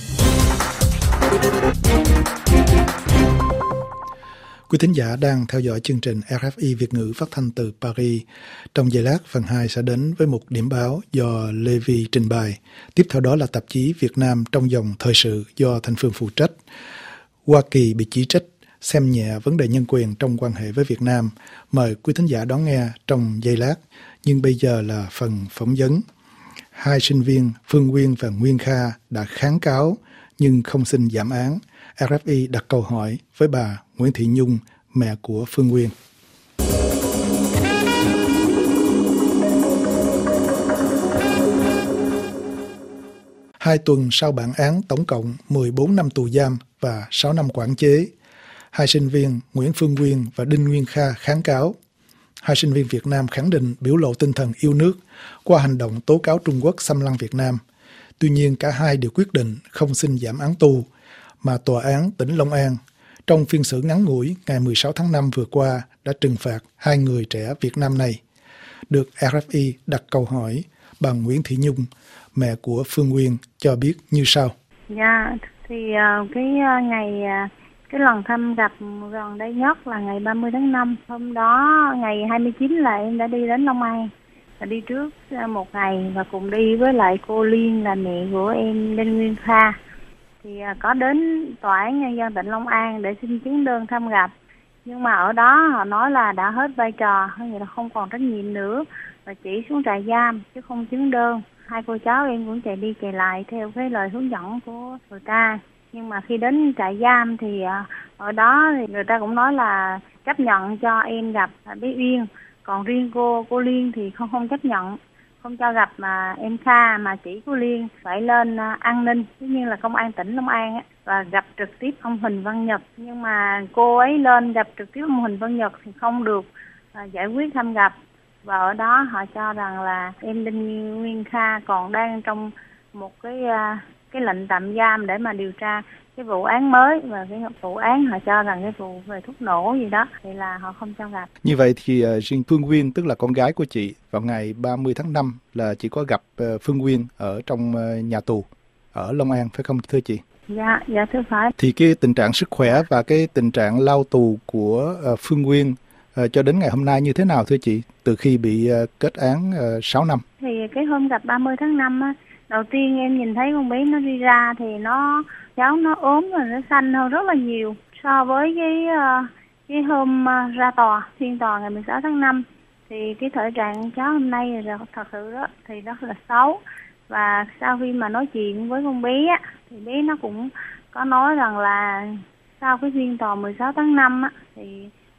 Quý thính giả đang theo dõi chương trình rờ ép i Việt ngữ phát thanh từ Paris. Trong giây lát, phần hai sẽ đến với một điểm báo do Lê Vi trình bày. Tiếp theo đó là tạp chí Việt Nam trong dòng thời sự do Thanh Phương phụ trách. Hoa Kỳ bị chỉ trích xem nhẹ vấn đề nhân quyền trong quan hệ với Việt Nam. Mời quý thính giả đón nghe trong giây lát. Nhưng bây giờ là phần phỏng vấn. Hai sinh viên Phương Nguyên và Nguyên Kha đã kháng cáo nhưng không xin giảm án. rờ ép i đặt câu hỏi với bà Nguyễn Thị Nhung, mẹ của Phương Nguyên. Hai tuần sau bản án tổng cộng mười bốn năm tù giam và sáu năm quản chế, hai sinh viên Nguyễn Phương Nguyên và Đinh Nguyên Kha kháng cáo. Hai sinh viên Việt Nam khẳng định biểu lộ tinh thần yêu nước qua hành động tố cáo Trung Quốc xâm lăng Việt Nam. Tuy nhiên, cả hai đều quyết định không xin giảm án tù, mà Tòa án tỉnh Long An trong phiên xử ngắn ngủi ngày mười sáu tháng năm vừa qua đã trừng phạt hai người trẻ Việt Nam này. Được rờ ép i đặt câu hỏi, bà Nguyễn Thị Nhung, mẹ của Phương Nguyên, cho biết như sau. Dạ, thì uh, cái uh, ngày uh, cái lần thăm gặp gần đây nhất là ngày ba mươi tháng năm. Hôm đó ngày hai mươi chín là em đã đi đến Long An, và đi trước uh, một ngày và cùng đi với lại cô Liên là mẹ của em Đinh Nguyên Kha. Thì uh, có đến Tòa án Nhân dân tỉnh Long An để xin chứng đơn thăm gặp. Nhưng mà ở đó họ nói là đã hết vai trò, hay là không còn trách nhiệm nữa, và chỉ xuống trại giam chứ không chứng đơn. Hai cô cháu em cũng chạy đi chạy lại theo cái lời hướng dẫn của người ta. Nhưng mà khi đến trại giam thì ở đó thì người ta cũng nói là chấp nhận cho em gặp bé Uyên. Còn riêng cô, cô Liên thì không không chấp nhận, không cho gặp mà em Kha, mà chỉ cô Liên phải lên an ninh, tất nhiên là công an tỉnh Long An á, và gặp trực tiếp ông Huỳnh Văn Nhật. Nhưng mà cô ấy lên gặp trực tiếp ông Huỳnh Văn Nhật thì không được à, giải quyết thăm gặp. Và ở đó họ cho rằng là em Đinh Nguyên Kha còn đang trong một cái cái lệnh tạm giam để mà điều tra cái vụ án mới, và cái vụ án họ cho rằng cái vụ về thuốc nổ gì đó thì là họ không cho gặp. Như vậy thì uh, riêng Phương Nguyên, tức là con gái của chị, vào ngày ba mươi tháng năm là chị có gặp uh, Phương Nguyên ở trong uh, nhà tù ở Long An, phải không thưa chị? Dạ, dạ thưa phải. Thì cái tình trạng sức khỏe và cái tình trạng lao tù của uh, Phương Nguyên uh, cho đến ngày hôm nay như thế nào thưa chị, từ khi bị uh, kết án uh, sáu năm? Thì cái hôm gặp ba mươi tháng năm á, đầu tiên em nhìn thấy con bé nó đi ra thì nó cháu nó ốm và nó xanh hơn rất là nhiều so với cái uh, cái hôm uh, ra tòa, phiên tòa ngày mười sáu tháng năm. Thì cái thể trạng cháu hôm nay là thật sự đó thì rất là xấu. Và sau khi mà nói chuyện với con bé á, thì bé nó cũng có nói rằng là sau cái phiên tòa mười sáu tháng năm á, thì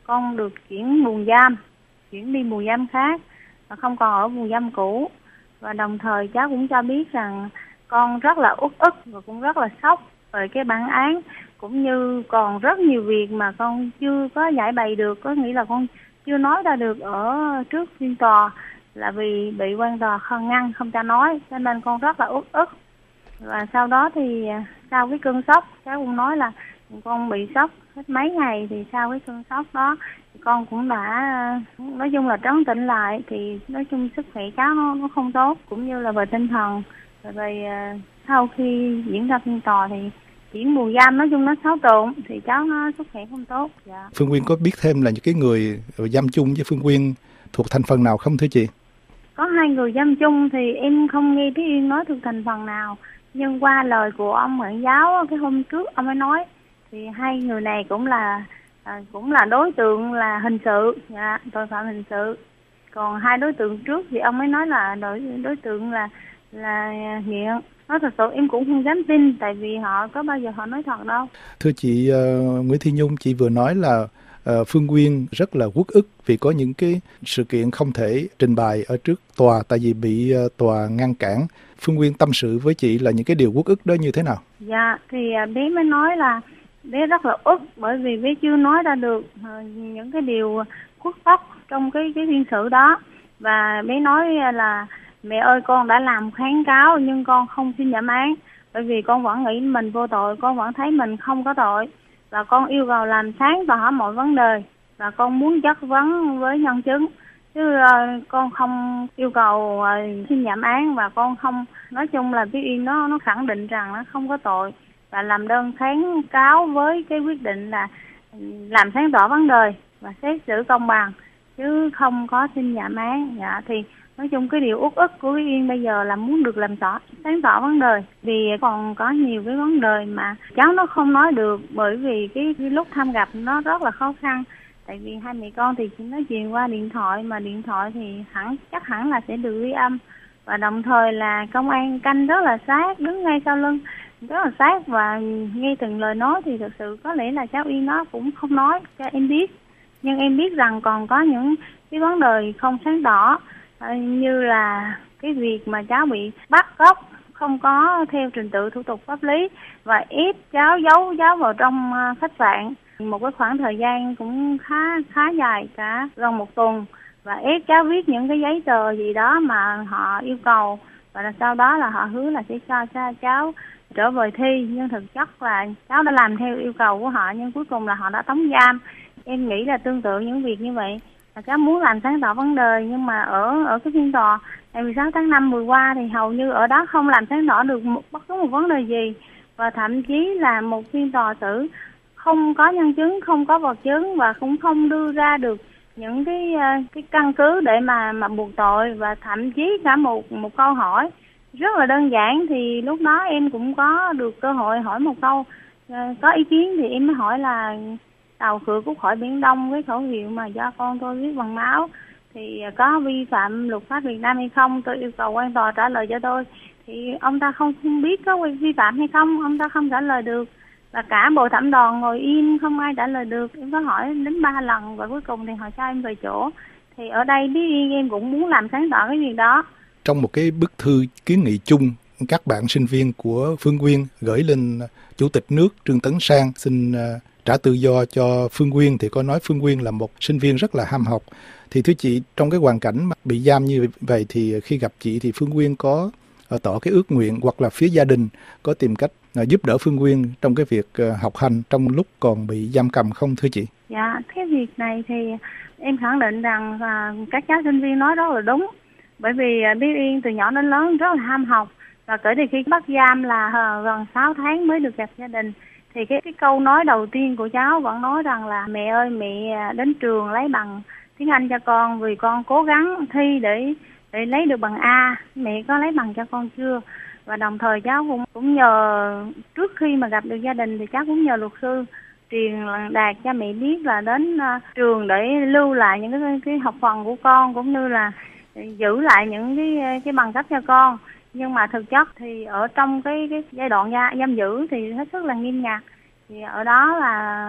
con được chuyển buồng giam, chuyển đi buồng giam khác và không còn ở buồng giam cũ. Và đồng thời cháu cũng cho biết rằng con rất là uất ức và cũng rất là sốc về cái bản án, cũng như còn rất nhiều việc mà con chưa có giải bày được, có nghĩa là con chưa nói ra được ở trước phiên tòa, là vì bị quan tòa không ngăn không cho nói, cho nên con rất là uất ức. Và sau đó thì sau cái cơn sốc, cháu cũng nói là con bị sốc hết mấy ngày, thì sau cái cơn sốc đó thì con cũng đã nói chung là trấn tĩnh lại, thì nói chung sức khỏe cháu nó, nó không tốt, cũng như là về tinh thần. Rồi về sau khi diễn ra phiên tòa thì chuyển buồng giam, nói chung nó xáo trộn, thì cháu nó sức khỏe không tốt. Dạ. Phương Quyên có biết thêm là những cái người giam chung với Phương Quyên thuộc thành phần nào không thưa chị? Có hai người giam chung thì em không nghe Thúy Yên nói thuộc thành phần nào, nhưng qua lời của ông quản giáo cái hôm trước ông ấy nói thì hai người này cũng là à, cũng là đối tượng là hình sự, dạ, tội phạm hình sự. Còn hai đối tượng trước thì ông ấy nói là đối đối tượng là là nghiện. Nói thật sự em cũng không dám tin, tại vì họ có bao giờ họ nói thật đâu. Thưa chị uh, Nguyễn Thị Nhung, chị vừa nói là uh, Phương Quyên rất là uất ức vì có những cái sự kiện không thể trình bày ở trước tòa tại vì bị uh, tòa ngăn cản. Phương Quyên tâm sự với chị là những cái điều uất ức đó như thế nào? Dạ, thì bé mới nói là bé rất là uất, bởi vì bé chưa nói ra được uh, những cái điều khuất tất trong cái cái phiên xử đó. Và bé nói là mẹ ơi, con đã làm kháng cáo nhưng con không xin giảm án, bởi vì con vẫn nghĩ mình vô tội, con vẫn thấy mình không có tội, và con yêu cầu làm sáng tỏ mọi vấn đề, và con muốn chất vấn với nhân chứng, chứ uh, con không yêu cầu uh, xin giảm án, và con không, nói chung là Thúy Yên nó nó khẳng định rằng nó không có tội, và làm đơn kháng cáo với cái quyết định là làm sáng tỏ vấn đề và xét xử công bằng, chứ không có xin giảm án. Dạ, thì nói chung cái điều uất ức của Thúy Yên bây giờ là muốn được làm tỏ, sáng tỏ vấn đề, vì còn có nhiều cái vấn đề mà cháu nó không nói được, bởi vì cái, cái lúc thăm gặp nó rất là khó khăn. Tại vì hai mẹ con thì chỉ nói chuyện qua điện thoại, mà điện thoại thì hẳn chắc hẳn là sẽ được ghi âm, và đồng thời là công an canh rất là sát, đứng ngay sau lưng rất là sát, và nghe từng lời nói thì thực sự có lẽ là cháu Yên nó cũng không nói cho em biết, nhưng em biết rằng còn có những cái vấn đề không sáng tỏ, như là cái việc mà cháu bị bắt cóc không có theo trình tự thủ tục pháp lý, và ép cháu giấu cháu vào trong khách sạn một cái khoảng thời gian cũng khá khá dài, cả gần một tuần, và ép cháu viết những cái giấy tờ gì đó mà họ yêu cầu, và sau đó là họ hứa là sẽ cho, cho cháu trở về thi, nhưng thực chất là cháu đã làm theo yêu cầu của họ, nhưng cuối cùng là họ đã tống giam. Em nghĩ là tương tự những việc như vậy, là cháu muốn làm sáng tỏ vấn đề, nhưng mà ở ở cái phiên tòa ngày mười sáu tháng năm vừa qua thì hầu như ở đó không làm sáng tỏ được một, bất cứ một vấn đề gì, và thậm chí là một phiên tòa xử không có nhân chứng, không có vật chứng, và cũng không đưa ra được những cái cái căn cứ để mà mà buộc tội, và thậm chí cả một một câu hỏi rất là đơn giản, thì lúc đó em cũng có được cơ hội hỏi một câu có ý kiến, thì em mới hỏi là tàu khựa cút khỏi Biển Đông với khẩu hiệu mà do con tôi viết bằng máu thì có vi phạm luật pháp Việt Nam hay không. Tôi yêu cầu quan tòa trả lời cho tôi, thì ông ta không biết có vi phạm hay không, ông ta không trả lời được, và cả bộ thẩm đoàn ngồi im không ai trả lời được. Em có hỏi đến ba lần và cuối cùng thì họ cho em về chỗ. Thì ở đây biết yên em cũng muốn làm sáng tỏ cái việc đó. Trong một cái bức thư kiến nghị chung, các bạn sinh viên của Phương Quyên gửi lên Chủ tịch nước Trương Tấn Sang xin trả tự do cho Phương Quyên, thì có nói Phương Quyên là một sinh viên rất là ham học. Thì thưa chị, trong cái hoàn cảnh bị giam như vậy thì khi gặp chị thì Phương Quyên có tỏ cái ước nguyện, hoặc là phía gia đình có tìm cách giúp đỡ Phương Quyên trong cái việc học hành trong lúc còn bị giam cầm không thưa chị? Dạ, cái việc này thì em khẳng định rằng à, các cháu sinh viên nói rất là đúng. Bởi vì à, Biết Yên từ nhỏ đến lớn rất là ham học, và kể từ khi bắt giam là à, gần sáu tháng mới được gặp gia đình. Thì cái, cái câu nói đầu tiên của cháu vẫn nói rằng là mẹ ơi, mẹ đến trường lấy bằng tiếng Anh cho con, vì con cố gắng thi để để lấy được bằng A. Mẹ có lấy bằng cho con chưa? Và đồng thời cháu cũng cũng nhờ, trước khi mà gặp được gia đình thì cháu cũng nhờ luật sư truyền đạt cho mẹ biết là đến uh, trường để lưu lại những cái, cái học phần của con, cũng như là giữ lại những cái cái bằng cấp cho con. Nhưng mà thực chất thì ở trong cái, cái giai đoạn giam giữ thì hết sức là nghiêm ngặt. Thì ở đó là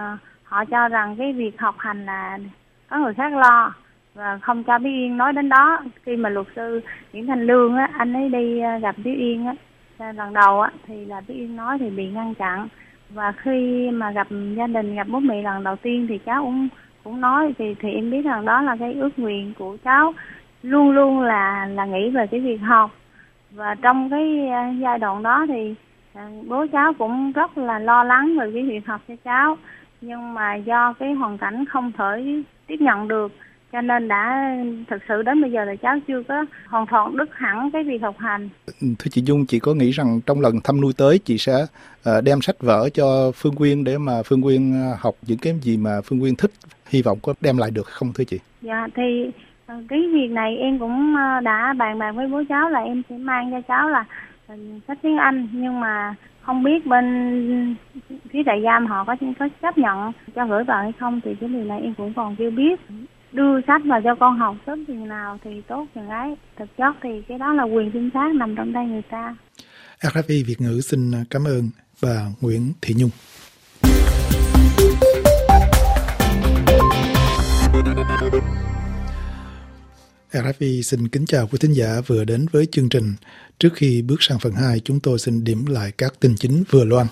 họ cho rằng cái việc học hành là có người khác lo và không cho Bí Yên nói đến đó. Khi mà luật sư Nguyễn Thanh Lương á, anh ấy đi gặp Bí Yên á, lần đầu á, thì là Bí Yên nói thì bị ngăn chặn. Và khi mà gặp gia đình, gặp bố mẹ lần đầu tiên thì cháu cũng cũng nói thì thì em biết rằng đó là cái ước nguyện của cháu, luôn luôn là là nghĩ về cái việc học. Và trong cái giai đoạn đó thì bố cháu cũng rất là lo lắng về cái việc học cho cháu, nhưng mà do cái hoàn cảnh không thể tiếp nhận được, cho nên đã thực sự đến bây giờ là cháu chưa có hoàn toàn đứt hẳn cái việc học hành. Thưa chị Dung, chị có nghĩ rằng trong lần thăm nuôi tới chị sẽ đem sách vở cho Phương Quyên để mà Phương Quyên học những cái gì mà Phương Quyên thích, hy vọng có đem lại được không thưa chị? Dạ thì cái việc này em cũng đã bàn bạc với bố cháu là em sẽ mang cho cháu là sách tiếng Anh, nhưng mà không biết bên phía trại giam họ có có chấp nhận cho gửi vào hay không thì cái điều này em cũng còn chưa biết. Đưa sách vào cho con học sớm chừng nào thì tốt chừng ấy. Thực chất thì cái đó là quyền chính xác nằm trong tay người ta. rờ ép i Việt ngữ xin cảm ơn bà Nguyễn Thị Nhung. rờ ép i xin kính chào quý thính giả vừa đến với chương trình. Trước khi bước sang phần hai, chúng tôi xin điểm lại các tin chính vừa loan.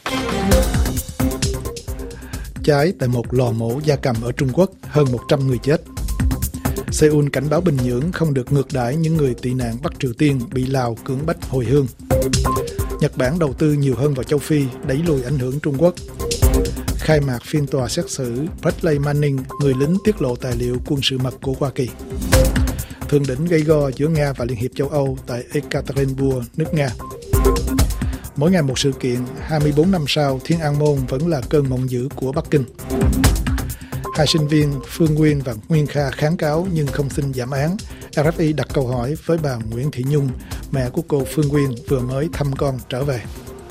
Cháy tại một lò mổ gia cầm ở Trung Quốc, hơn một trăm người chết. Seoul cảnh báo Bình Nhưỡng không được ngược đãi những người tị nạn Bắc Triều Tiên bị Lào cưỡng bách hồi hương. Nhật Bản đầu tư nhiều hơn vào châu Phi, đẩy lùi ảnh hưởng Trung Quốc. Khai mạc phiên tòa xét xử Bradley Manning, người lính tiết lộ tài liệu quân sự mật của Hoa Kỳ. Thượng đỉnh gây go giữa Nga và Liên hiệp châu Âu tại Ekaterinburg, nước Nga. Mỗi ngày một sự kiện, hai mươi bốn năm sau, Thiên An Môn vẫn là cơn mộng dữ của Bắc Kinh. Hai sinh viên Phương Quyên và Nguyên Kha kháng cáo nhưng không xin giảm án. rờ ép i đặt câu hỏi với bà Nguyễn Thị Nhung, mẹ của cô Phương Quyên vừa mới thăm con trở về.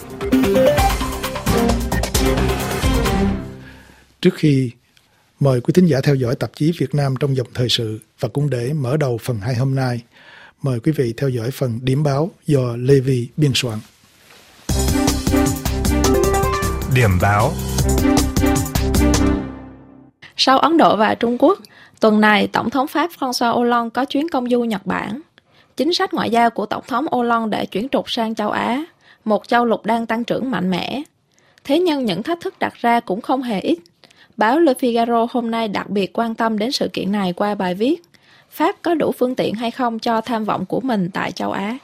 Trước khi mời quý thính giả theo dõi tạp chí Việt Nam trong dòng thời sự và cũng để mở đầu phần hai hôm nay, mời quý vị theo dõi phần điểm báo do Lê Vi biên soạn. Điểm báo. Sau Ấn Độ và Trung Quốc, tuần này Tổng thống Pháp François Hollande có chuyến công du Nhật Bản. Chính sách ngoại giao của Tổng thống Hollande để chuyển trục sang châu Á, một châu lục đang tăng trưởng mạnh mẽ. Thế nhưng những thách thức đặt ra cũng không hề ít. Báo Le Figaro hôm nay đặc biệt quan tâm đến sự kiện này qua bài viết Pháp có đủ phương tiện hay không cho tham vọng của mình tại châu Á.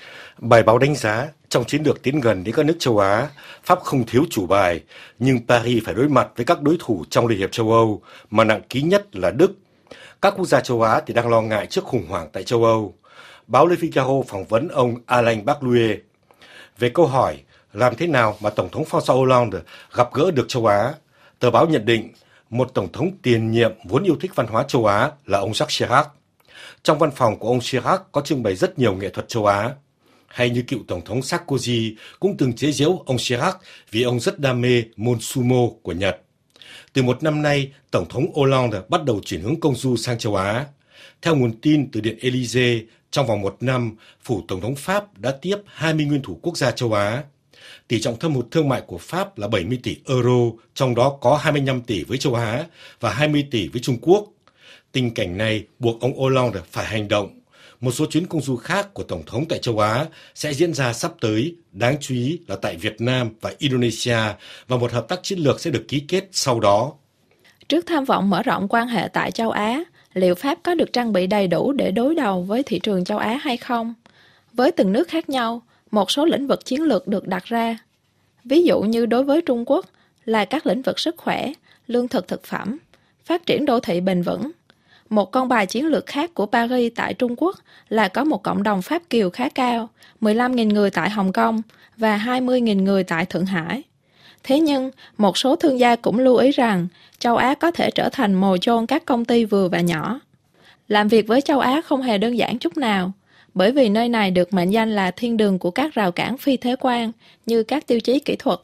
Bài báo đánh giá, trong chiến lược tiến gần đến các nước châu Á, Pháp không thiếu chủ bài, nhưng Paris phải đối mặt với các đối thủ trong Liên hiệp châu Âu, mà nặng ký nhất là Đức. Các quốc gia châu Á thì đang lo ngại trước khủng hoảng tại châu Âu. Báo Le Figaro phỏng vấn ông Alain Baclouet về câu hỏi làm thế nào mà Tổng thống François Hollande gặp gỡ được châu Á. Tờ báo nhận định, một tổng thống tiền nhiệm vốn yêu thích văn hóa châu Á là ông Jacques Chirac. Trong văn phòng của ông Chirac có trưng bày rất nhiều nghệ thuật châu Á. Hay như cựu Tổng thống Sarkozy cũng từng chế giễu ông Chirac vì ông rất đam mê môn sumo của Nhật. Từ một năm nay, Tổng thống Hollande bắt đầu chuyển hướng công du sang châu Á. Theo nguồn tin từ Điện Élysée, trong vòng một năm, phủ Tổng thống Pháp đã tiếp hai mươi nguyên thủ quốc gia châu Á. Tỷ trọng thâm hụt thương mại của Pháp là bảy mươi tỷ euro, trong đó có hai mươi lăm tỷ với châu Á và hai mươi tỷ với Trung Quốc. Tình cảnh này buộc ông Hollande phải hành động. Một số chuyến công du khác của Tổng thống tại châu Á sẽ diễn ra sắp tới, đáng chú ý là tại Việt Nam và Indonesia, và một hợp tác chiến lược sẽ được ký kết sau đó. Trước tham vọng mở rộng quan hệ tại châu Á, liệu Pháp có được trang bị đầy đủ để đối đầu với thị trường châu Á hay không? Với từng nước khác nhau, một số lĩnh vực chiến lược được đặt ra. Ví dụ như đối với Trung Quốc là các lĩnh vực sức khỏe, lương thực thực phẩm, phát triển đô thị bền vững. Một con bài chiến lược khác của Paris tại Trung Quốc là có một cộng đồng Pháp Kiều khá cao, mười lăm nghìn người tại Hồng Kông và hai mươi nghìn người tại Thượng Hải. Thế nhưng, một số thương gia cũng lưu ý rằng châu Á có thể trở thành mồi chôn các công ty vừa và nhỏ. Làm việc với châu Á không hề đơn giản chút nào, bởi vì nơi này được mệnh danh là thiên đường của các rào cản phi thế quan như các tiêu chí kỹ thuật.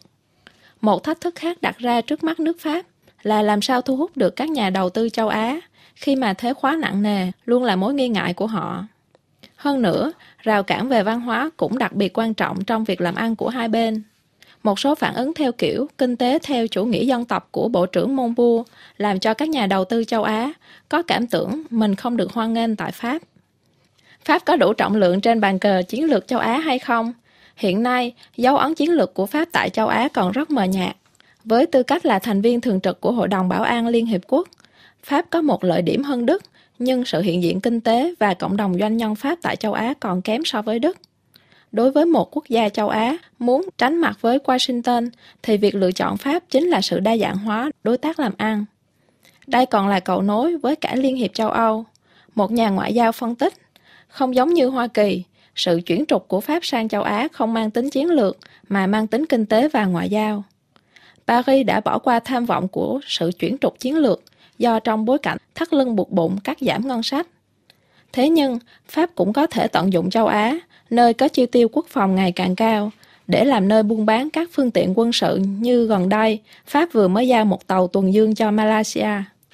Một thách thức khác đặt ra trước mắt nước Pháp là làm sao thu hút được các nhà đầu tư châu Á, khi mà thuế khóa nặng nề luôn là mối nghi ngại của họ. Hơn nữa, rào cản về văn hóa cũng đặc biệt quan trọng trong việc làm ăn của hai bên. Một số phản ứng theo kiểu kinh tế theo chủ nghĩa dân tộc của Bộ trưởng Montebourg làm cho các nhà đầu tư châu Á có cảm tưởng mình không được hoan nghênh tại Pháp. Pháp có đủ trọng lượng trên bàn cờ chiến lược châu Á hay không? Hiện nay, dấu ấn chiến lược của Pháp tại châu Á còn rất mờ nhạt. Với tư cách là thành viên thường trực của Hội đồng Bảo an Liên Hiệp Quốc, Pháp có một lợi điểm hơn Đức, nhưng sự hiện diện kinh tế và cộng đồng doanh nhân Pháp tại châu Á còn kém so với Đức. Đối với một quốc gia châu Á muốn tránh mặt với Washington, thì việc lựa chọn Pháp chính là sự đa dạng hóa đối tác làm ăn. Đây còn là cầu nối với cả Liên hiệp châu Âu. Một nhà ngoại giao phân tích, không giống như Hoa Kỳ, sự chuyển trục của Pháp sang châu Á không mang tính chiến lược mà mang tính kinh tế và ngoại giao. Paris đã bỏ qua tham vọng của sự chuyển trục chiến lược do trong bối cảnh thắt lưng buộc bụng cắt giảm ngân sách. Thế nhưng, Pháp cũng có thể tận dụng châu Á, nơi có chi tiêu quốc phòng ngày càng cao, để làm nơi buôn bán các phương tiện quân sự như gần đây, Pháp vừa mới giao một tàu tuần dương cho Malaysia.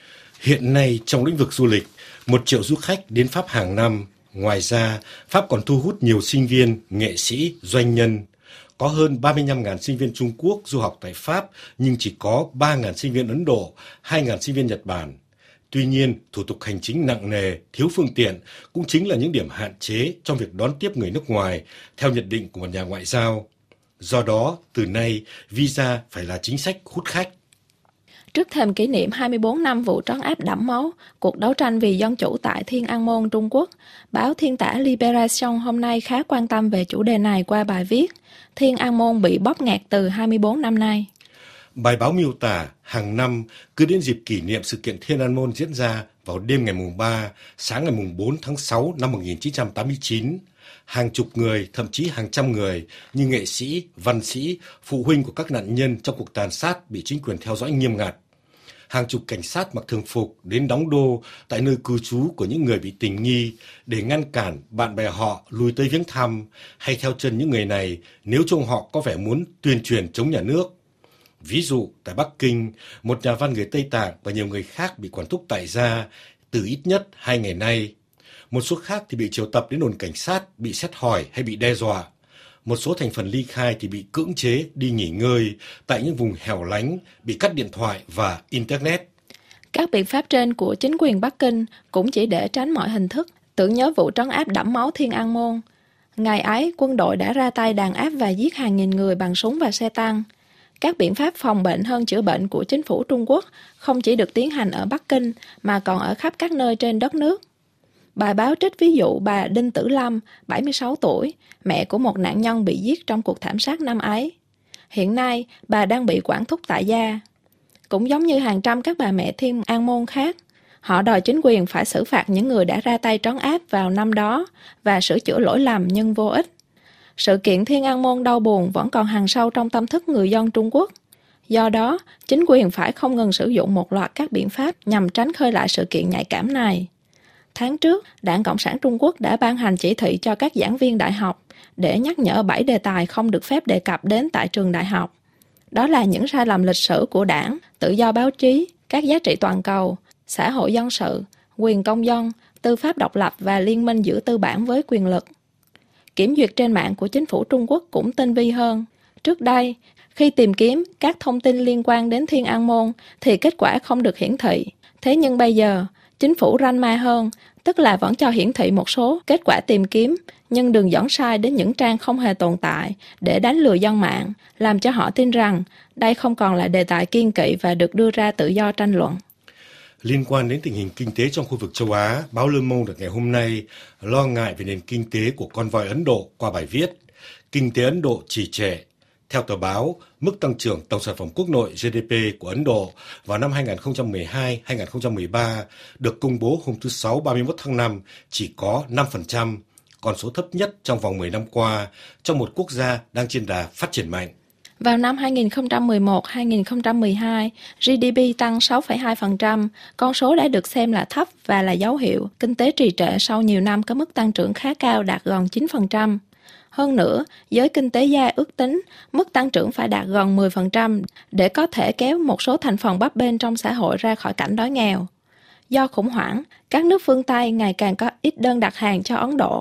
Hiện nay, trong lĩnh vực du lịch, một triệu du khách đến Pháp hàng năm. Ngoài ra, Pháp còn thu hút nhiều sinh viên, nghệ sĩ, doanh nhân. Có hơn ba mươi lăm nghìn sinh viên Trung Quốc du học tại Pháp, nhưng chỉ có ba nghìn sinh viên Ấn Độ, hai nghìn sinh viên Nhật Bản. Tuy nhiên, thủ tục hành chính nặng nề, thiếu phương tiện cũng chính là những điểm hạn chế trong việc đón tiếp người nước ngoài, theo nhận định của một nhà ngoại giao. Do đó, từ nay, visa phải là chính sách hút khách. Trước thềm kỷ niệm hai mươi bốn năm vụ trấn áp đẫm máu, cuộc đấu tranh vì dân chủ tại Thiên An Môn, Trung Quốc, báo Thiên Tả Liberation hôm nay khá quan tâm về chủ đề này qua bài viết Thiên An Môn bị bóp nghẹt từ hai mươi bốn năm nay. Bài báo miêu tả hàng năm cứ đến dịp kỷ niệm sự kiện Thiên An Môn diễn ra vào đêm ngày mùng ba, sáng ngày mùng bốn tháng sáu năm một nghìn chín trăm tám mươi chín, hàng chục người, thậm chí hàng trăm người như nghệ sĩ, văn sĩ, phụ huynh của các nạn nhân trong cuộc tàn sát bị chính quyền theo dõi nghiêm ngặt. Hàng chục cảnh sát mặc thường phục đến đóng đô tại nơi cư trú của những người bị tình nghi để ngăn cản bạn bè họ lui tới viếng thăm hay theo chân những người này nếu trông họ có vẻ muốn tuyên truyền chống nhà nước. Ví dụ, tại Bắc Kinh, một nhà văn người Tây Tạng và nhiều người khác bị quản thúc tại gia từ ít nhất hai ngày nay. Một số khác thì bị triệu tập đến đồn cảnh sát, bị xét hỏi hay bị đe dọa. Một số thành phần ly khai thì bị cưỡng chế đi nghỉ ngơi tại những vùng hẻo lánh, bị cắt điện thoại và Internet. Các biện pháp trên của chính quyền Bắc Kinh cũng chỉ để tránh mọi hình thức, tưởng nhớ vụ trấn áp đẫm máu Thiên An Môn. Ngày ấy, quân đội đã ra tay đàn áp và giết hàng nghìn người bằng súng và xe tăng. Các biện pháp phòng bệnh hơn chữa bệnh của chính phủ Trung Quốc không chỉ được tiến hành ở Bắc Kinh mà còn ở khắp các nơi trên đất nước. Bài báo trích ví dụ bà Đinh Tử Lâm, bảy mươi sáu tuổi, mẹ của một nạn nhân bị giết trong cuộc thảm sát năm ấy. Hiện nay, bà đang bị quản thúc tại gia. Cũng giống như hàng trăm các bà mẹ Thiên An Môn khác, họ đòi chính quyền phải xử phạt những người đã ra tay trấn áp vào năm đó và sửa chữa lỗi lầm nhưng vô ích. Sự kiện Thiên An Môn đau buồn vẫn còn hằn sâu trong tâm thức người dân Trung Quốc. Do đó, chính quyền phải không ngừng sử dụng một loạt các biện pháp nhằm tránh khơi lại sự kiện nhạy cảm này. Tháng trước, Đảng Cộng sản Trung Quốc đã ban hành chỉ thị cho các giảng viên đại học để nhắc nhở bảy đề tài không được phép đề cập đến tại trường đại học. Đó là những sai lầm lịch sử của đảng, tự do báo chí, các giá trị toàn cầu, xã hội dân sự, quyền công dân, tư pháp độc lập và liên minh giữa tư bản với quyền lực. Kiểm duyệt trên mạng của chính phủ Trung Quốc cũng tinh vi hơn. Trước đây, khi tìm kiếm các thông tin liên quan đến Thiên An Môn thì kết quả không được hiển thị. Thế nhưng bây giờ, chính phủ ranh ma hơn, tức là vẫn cho hiển thị một số kết quả tìm kiếm, nhưng đừng dẫn sai đến những trang không hề tồn tại để đánh lừa dân mạng, làm cho họ tin rằng đây không còn là đề tài kiêng kỵ và được đưa ra tự do tranh luận. Liên quan đến tình hình kinh tế trong khu vực châu Á, báo Le Monde ngày hôm nay lo ngại về nền kinh tế của con voi Ấn Độ qua bài viết Kinh tế Ấn Độ trì trệ. Theo tờ báo, mức tăng trưởng tổng sản phẩm quốc nội G D P của Ấn Độ vào năm hai nghìn không trăm mười hai đến hai nghìn không trăm mười ba được công bố hôm thứ Sáu ba mươi mốt tháng năm chỉ có năm phần trăm, con số thấp nhất trong vòng mười năm qua trong một quốc gia đang trên đà phát triển mạnh. Vào năm hai nghìn không trăm mười một đến hai nghìn không trăm mười hai, G D P tăng sáu phẩy hai phần trăm, con số đã được xem là thấp và là dấu hiệu kinh tế trì trệ sau nhiều năm có mức tăng trưởng khá cao đạt gần chín phần trăm. Hơn nữa, giới kinh tế gia ước tính mức tăng trưởng phải đạt gần mười phần trăm để có thể kéo một số thành phần bấp bênh trong xã hội ra khỏi cảnh đói nghèo. Do khủng hoảng, các nước phương Tây ngày càng có ít đơn đặt hàng cho Ấn Độ.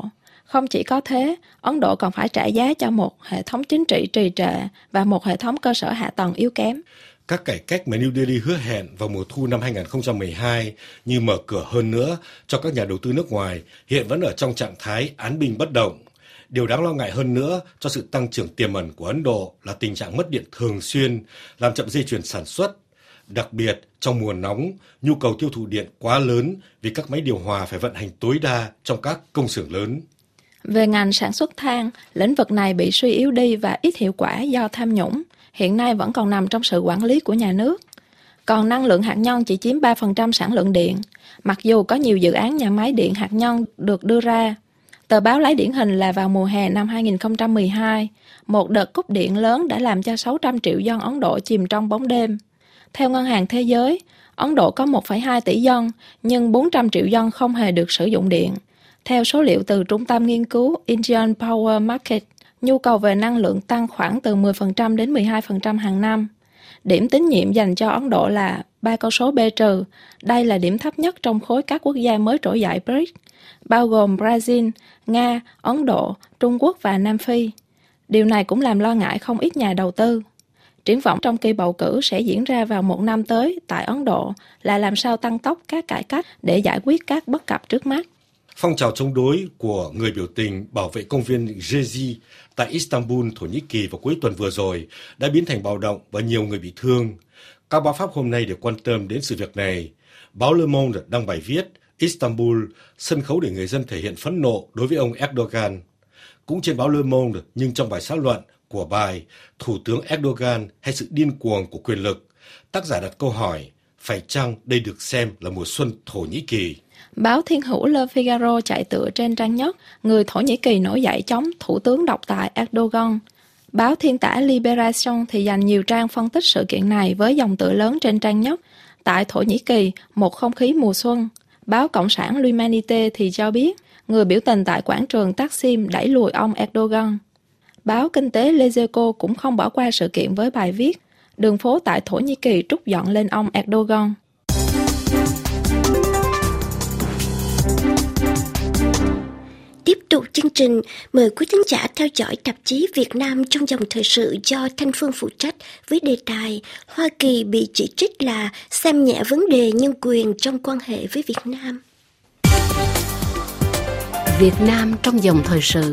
Không chỉ có thế, Ấn Độ còn phải trả giá cho một hệ thống chính trị trì trệ và một hệ thống cơ sở hạ tầng yếu kém. Các cải cách mà New Delhi hứa hẹn vào mùa thu năm hai không một hai như mở cửa hơn nữa cho các nhà đầu tư nước ngoài hiện vẫn ở trong trạng thái án binh bất động. Điều đáng lo ngại hơn nữa cho sự tăng trưởng tiềm ẩn của Ấn Độ là tình trạng mất điện thường xuyên, làm chậm dây chuyền sản xuất. Đặc biệt, trong mùa nóng, nhu cầu tiêu thụ điện quá lớn vì các máy điều hòa phải vận hành tối đa trong các công xưởng lớn. Về ngành sản xuất than, lĩnh vực này bị suy yếu đi và ít hiệu quả do tham nhũng, hiện nay vẫn còn nằm trong sự quản lý của nhà nước. Còn năng lượng hạt nhân chỉ chiếm ba phần trăm sản lượng điện, mặc dù có nhiều dự án nhà máy điện hạt nhân được đưa ra. Tờ báo lấy điển hình là vào mùa hè năm hai không một hai, một đợt cúp điện lớn đã làm cho sáu trăm triệu dân Ấn Độ chìm trong bóng đêm. Theo Ngân hàng Thế giới, Ấn Độ có một phẩy hai tỷ dân, nhưng bốn trăm triệu dân không hề được sử dụng điện. Theo số liệu từ Trung tâm Nghiên cứu Indian Power Market, nhu cầu về năng lượng tăng khoảng từ mười phần trăm đến mười hai phần trăm hàng năm. Điểm tín nhiệm dành cho Ấn Độ là ba con số B trừ. Đây là điểm thấp nhất trong khối các quốc gia mới trỗi dậy bê rê i xê, bao gồm Brazil, Nga, Ấn Độ, Trung Quốc và Nam Phi. Điều này cũng làm lo ngại không ít nhà đầu tư. Triển vọng trong kỳ bầu cử sẽ diễn ra vào một năm tới tại Ấn Độ là làm sao tăng tốc các cải cách để giải quyết các bất cập trước mắt. Phong trào chống đối của người biểu tình bảo vệ công viên Gezi tại Istanbul, Thổ Nhĩ Kỳ vào cuối tuần vừa rồi đã biến thành bạo động và nhiều người bị thương. Các báo Pháp hôm nay đều quan tâm đến sự việc này. Báo Le Monde đăng bài viết Istanbul, sân khấu để người dân thể hiện phẫn nộ đối với ông Erdogan. Cũng trên báo Le Monde, nhưng trong bài xã luận của bài Thủ tướng Erdogan hay sự điên cuồng của quyền lực, tác giả đặt câu hỏi, phải chăng đây được xem là mùa xuân Thổ Nhĩ Kỳ? Báo Thiên hữu Le Figaro chạy tựa trên trang nhất, người Thổ Nhĩ Kỳ nổi dậy chống thủ tướng độc tài Erdogan. Báo Thiên tả Liberation thì dành nhiều trang phân tích sự kiện này với dòng tựa lớn trên trang nhất, tại Thổ Nhĩ Kỳ, một không khí mùa xuân. Báo Cộng sản L'Humanité thì cho biết, người biểu tình tại quảng trường Taksim đẩy lùi ông Erdogan. Báo Kinh tế Les Echos cũng không bỏ qua sự kiện với bài viết, đường phố tại Thổ Nhĩ Kỳ trút giận lên ông Erdogan. Tiếp tục chương trình, mời quý thính giả theo dõi tạp chí Việt Nam trong dòng thời sự do Thanh Phương phụ trách với đề tài Hoa Kỳ bị chỉ trích là xem nhẹ vấn đề nhân quyền trong quan hệ với Việt Nam. Việt Nam trong dòng thời sự.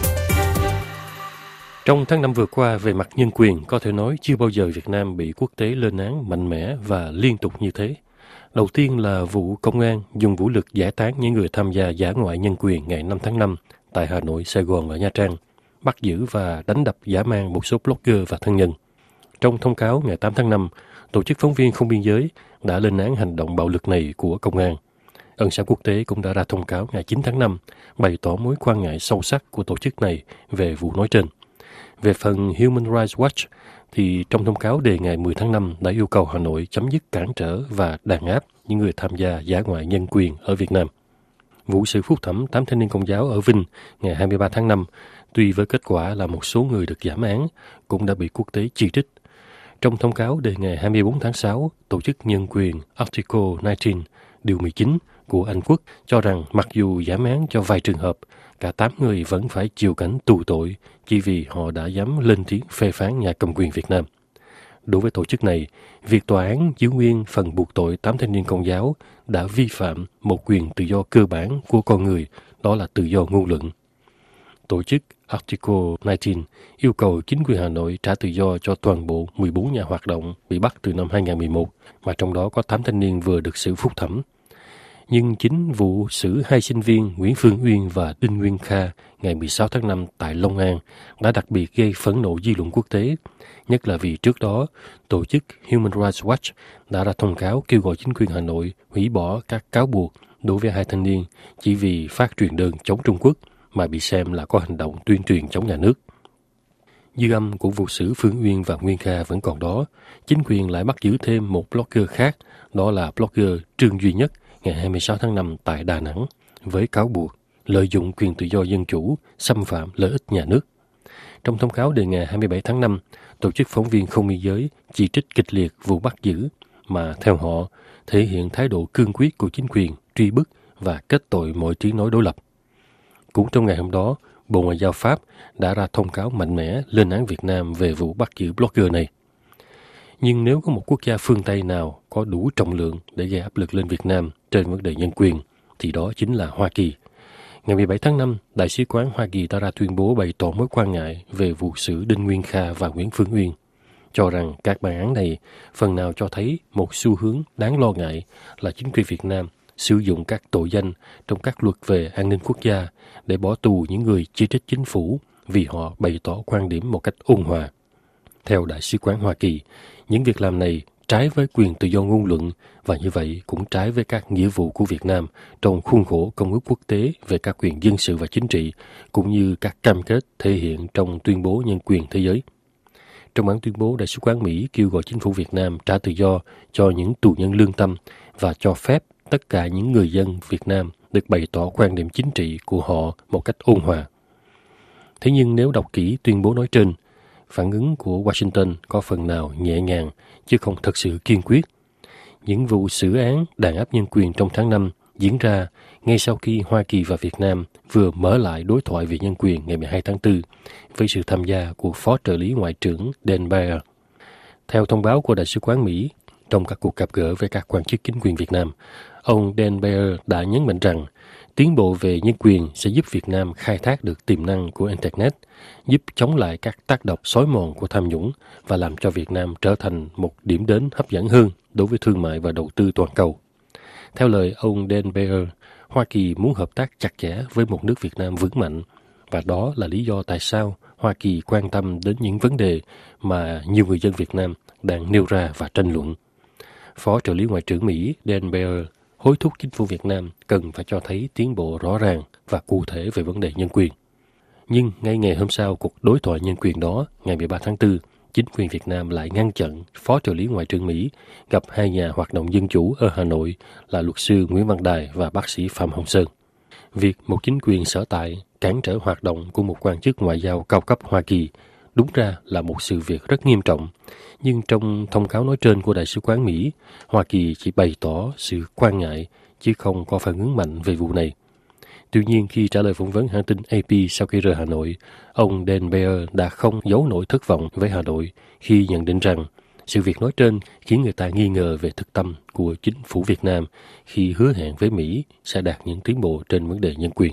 Trong tháng năm vừa qua, về mặt nhân quyền, có thể nói chưa bao giờ Việt Nam bị quốc tế lên án mạnh mẽ và liên tục như thế. Đầu tiên là vụ công an dùng vũ lực giải tán những người tham gia dã ngoại nhân quyền ngày năm tháng năm tại Hà Nội, Sài Gòn và Nha Trang, bắt giữ và đánh đập dã man một số blogger và thân nhân. Trong thông cáo ngày tám tháng năm, Tổ chức Phóng viên Không biên giới đã lên án hành động bạo lực này của công an. Ân xá quốc tế cũng đã ra thông cáo ngày chín tháng năm, bày tỏ mối quan ngại sâu sắc của tổ chức này về vụ nói trên. Về phần Human Rights Watch, thì trong thông cáo đề ngày mười tháng năm đã yêu cầu Hà Nội chấm dứt cản trở và đàn áp những người tham gia dã ngoại nhân quyền ở Việt Nam. Vụ xử phúc thẩm tám thanh niên Công giáo ở Vinh ngày hai mươi ba tháng năm, tuy với kết quả là một số người được giảm án, cũng đã bị quốc tế chỉ trích. Trong thông cáo đề ngày hai mươi bốn tháng sáu, Tổ chức Nhân quyền Article mười chín, điều mười chín của Anh Quốc cho rằng mặc dù giảm án cho vài trường hợp, cả tám người vẫn phải chịu cảnh tù tội chỉ vì họ đã dám lên tiếng phê phán nhà cầm quyền Việt Nam. Đối với tổ chức này, việc tòa án giữ nguyên phần buộc tội tám thanh niên Công giáo đã vi phạm một quyền tự do cơ bản của con người, đó là tự do ngôn luận. Tổ chức Article mười chín yêu cầu chính quyền Hà Nội trả tự do cho toàn bộ mười bốn nhà hoạt động bị bắt từ năm hai không một một, mà trong đó có tám thanh niên vừa được xử phúc thẩm. Nhưng chính vụ xử hai sinh viên Nguyễn Phương Uyên và Đinh Nguyên Kha ngày mười sáu tháng năm tại Long An đã đặc biệt gây phẫn nộ dư luận quốc tế, nhất là vì trước đó, tổ chức Human Rights Watch đã ra thông cáo kêu gọi chính quyền Hà Nội hủy bỏ các cáo buộc đối với hai thanh niên chỉ vì phát truyền đơn chống Trung Quốc mà bị xem là có hành động tuyên truyền chống nhà nước. Dư âm của vụ xử Phương Uyên và Nguyên Kha vẫn còn đó, chính quyền lại bắt giữ thêm một blogger khác, đó là blogger Trương Duy Nhất, ngày hai mươi sáu tháng năm tại Đà Nẵng, với cáo buộc lợi dụng quyền tự do dân chủ, xâm phạm lợi ích nhà nước. Trong thông cáo đề ngày hai mươi bảy tháng năm, Tổ chức Phóng viên Không biên giới chỉ trích kịch liệt vụ bắt giữ mà theo họ thể hiện thái độ cương quyết của chính quyền truy bức và kết tội mọi tiếng nói đối lập. cũng trong ngày hôm đó, Bộ Ngoại giao Pháp đã ra thông cáo mạnh mẽ lên án Việt Nam về vụ bắt giữ blogger này. Nhưng nếu có một quốc gia phương Tây nào có đủ trọng lượng để gây áp lực lên Việt Nam trên vấn đề nhân quyền, thì đó chính là Hoa Kỳ. Ngày mười bảy tháng năm, Đại sứ quán Hoa Kỳ đã ra tuyên bố bày tỏ mối quan ngại về vụ xử Đinh Nguyên Kha và Nguyễn Phương Uyên, cho rằng các bản án này phần nào cho thấy một xu hướng đáng lo ngại là chính quyền Việt Nam sử dụng các tội danh trong các luật về an ninh quốc gia để bỏ tù những người chỉ trích chính phủ vì họ bày tỏ quan điểm một cách ôn hòa. Theo Đại sứ quán Hoa Kỳ, những việc làm này trái với quyền tự do ngôn luận và như vậy cũng trái với các nghĩa vụ của Việt Nam trong khuôn khổ Công ước Quốc tế về các quyền dân sự và chính trị, cũng như các cam kết thể hiện trong tuyên bố nhân quyền thế giới. Trong bản tuyên bố, Đại sứ quán Mỹ kêu gọi chính phủ Việt Nam trả tự do cho những tù nhân lương tâm và cho phép tất cả những người dân Việt Nam được bày tỏ quan điểm chính trị của họ một cách ôn hòa. Thế nhưng nếu đọc kỹ tuyên bố nói trên, phản ứng của Washington có phần nào nhẹ nhàng chứ không thật sự kiên quyết. Những vụ xử án đàn áp nhân quyền trong tháng năm diễn ra ngay sau khi Hoa Kỳ và Việt Nam vừa mở lại đối thoại về nhân quyền ngày mười hai tháng tư với sự tham gia của Phó trợ lý Ngoại trưởng Dan Baer. Theo thông báo của Đại sứ quán Mỹ, trong các cuộc gặp gỡ với các quan chức chính quyền Việt Nam, ông Dan Baer đã nhấn mạnh rằng tiến bộ về nhân quyền sẽ giúp Việt Nam khai thác được tiềm năng của Internet, giúp chống lại các tác động xói mòn của tham nhũng và làm cho Việt Nam trở thành một điểm đến hấp dẫn hơn đối với thương mại và đầu tư toàn cầu. Theo lời ông Dan Baer, Hoa Kỳ muốn hợp tác chặt chẽ với một nước Việt Nam vững mạnh, và đó là lý do tại sao Hoa Kỳ quan tâm đến những vấn đề mà nhiều người dân Việt Nam đang nêu ra và tranh luận. Phó trợ lý Ngoại trưởng Mỹ Dan Baer hối thúc chính phủ Việt Nam cần phải cho thấy tiến bộ rõ ràng và cụ thể về vấn đề nhân quyền. Nhưng ngay ngày hôm sau cuộc đối thoại nhân quyền đó, ngày mười ba tháng tư, chính quyền Việt Nam lại ngăn chặn Phó trợ lý Ngoại trưởng Mỹ gặp hai nhà hoạt động dân chủ ở Hà Nội là luật sư Nguyễn Văn Đài và bác sĩ Phạm Hồng Sơn. Việc một chính quyền sở tại cản trở hoạt động của một quan chức ngoại giao cao cấp Hoa Kỳ đúng ra là một sự việc rất nghiêm trọng, nhưng trong thông cáo nói trên của Đại sứ quán Mỹ, Hoa Kỳ chỉ bày tỏ sự quan ngại chứ không có phản ứng mạnh về vụ này. Tuy nhiên, khi trả lời phỏng vấn hãng tin a pê sau khi rời Hà Nội, ông Dan Baer đã không giấu nổi thất vọng với Hà Nội khi nhận định rằng sự việc nói trên khiến người ta nghi ngờ về thực tâm của chính phủ Việt Nam khi hứa hẹn với Mỹ sẽ đạt những tiến bộ trên vấn đề nhân quyền.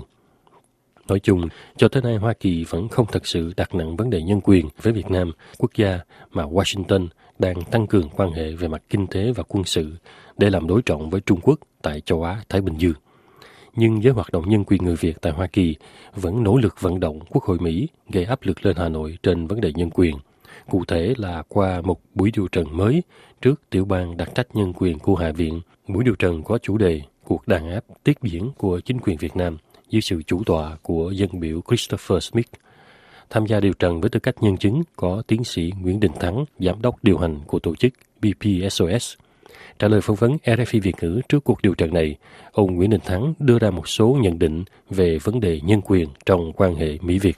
Nói chung, cho tới nay Hoa Kỳ vẫn không thật sự đặt nặng vấn đề nhân quyền với Việt Nam, quốc gia mà Washington đang tăng cường quan hệ về mặt kinh tế và quân sự để làm đối trọng với Trung Quốc tại châu Á-Thái Bình Dương. Nhưng giới hoạt động nhân quyền người Việt tại Hoa Kỳ vẫn nỗ lực vận động Quốc hội Mỹ gây áp lực lên Hà Nội trên vấn đề nhân quyền. Cụ thể là qua một buổi điều trần mới trước tiểu ban đặc trách nhân quyền của Hạ viện. Buổi điều trần có chủ đề cuộc đàn áp tiếp diễn của chính quyền Việt Nam dưới sự chủ tọa của dân biểu Christopher Smith. Tham gia điều trần với tư cách nhân chứng có tiến sĩ Nguyễn Đình Thắng, giám đốc điều hành của tổ chức bê pê ét o ét. Trả lời phỏng vấn rờ ép i Việt ngữ trước cuộc điều trần này, ông Nguyễn Đình Thắng đưa ra một số nhận định về vấn đề nhân quyền trong quan hệ Mỹ-Việt.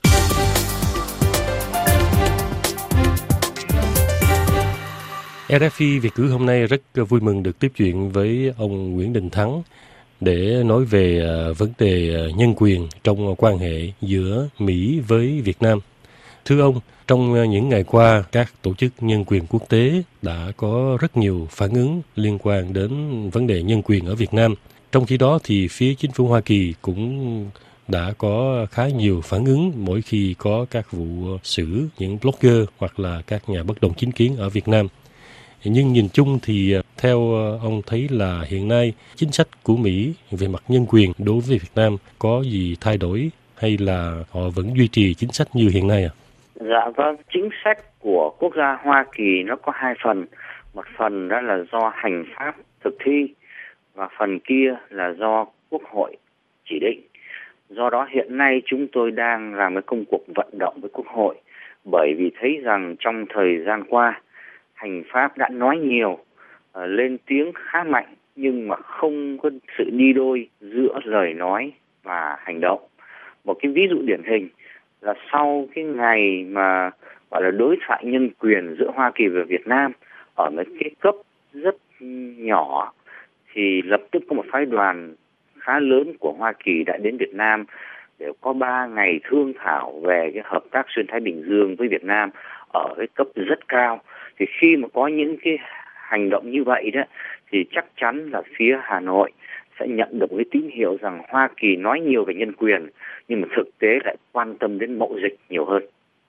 rờ ép i Việt ngữ hôm nay rất vui mừng được tiếp chuyện với ông Nguyễn Đình Thắng để nói về vấn đề nhân quyền trong quan hệ giữa Mỹ với Việt Nam. Thưa ông, trong những ngày qua, các tổ chức nhân quyền quốc tế đã có rất nhiều phản ứng liên quan đến vấn đề nhân quyền ở Việt Nam. Trong khi đó thì phía chính phủ Hoa Kỳ cũng đã có khá nhiều phản ứng mỗi khi có các vụ xử những blogger hoặc là các nhà bất đồng chính kiến ở Việt Nam. Nhưng nhìn chung thì theo ông thấy là hiện nay chính sách của Mỹ về mặt nhân quyền đối với Việt Nam có gì thay đổi hay là họ vẫn duy trì chính sách như hiện nay à? Dạ vâng, chính sách của quốc gia Hoa Kỳ nó có hai phần. Một phần đó là do hành pháp thực thi và phần kia là do Quốc hội chỉ định. Do đó hiện nay chúng tôi đang làm cái công cuộc vận động với Quốc hội bởi vì thấy rằng trong thời gian qua hành pháp đã nói nhiều, uh, lên tiếng khá mạnh nhưng mà không có sự đi đôi giữa lời nói và hành động. Một cái ví dụ điển hình là sau cái ngày mà gọi là đối thoại nhân quyền giữa Hoa Kỳ và Việt Nam ở một cái cấp rất nhỏ thì lập tức có một phái đoàn khá lớn của Hoa Kỳ đã đến Việt Nam để có ba ngày thương thảo về cái hợp tác xuyên Thái Bình Dương với Việt Nam ở cái cấp rất cao. Thì khi mà có những cái hành động như vậy đó thì chắc chắn là phía Hà Nội sẽ nhận được cái tín hiệu rằng Hoa Kỳ nói nhiều về nhân quyền nhưng mà thực tế lại quan tâm đến mậu dịch nhiều hơn.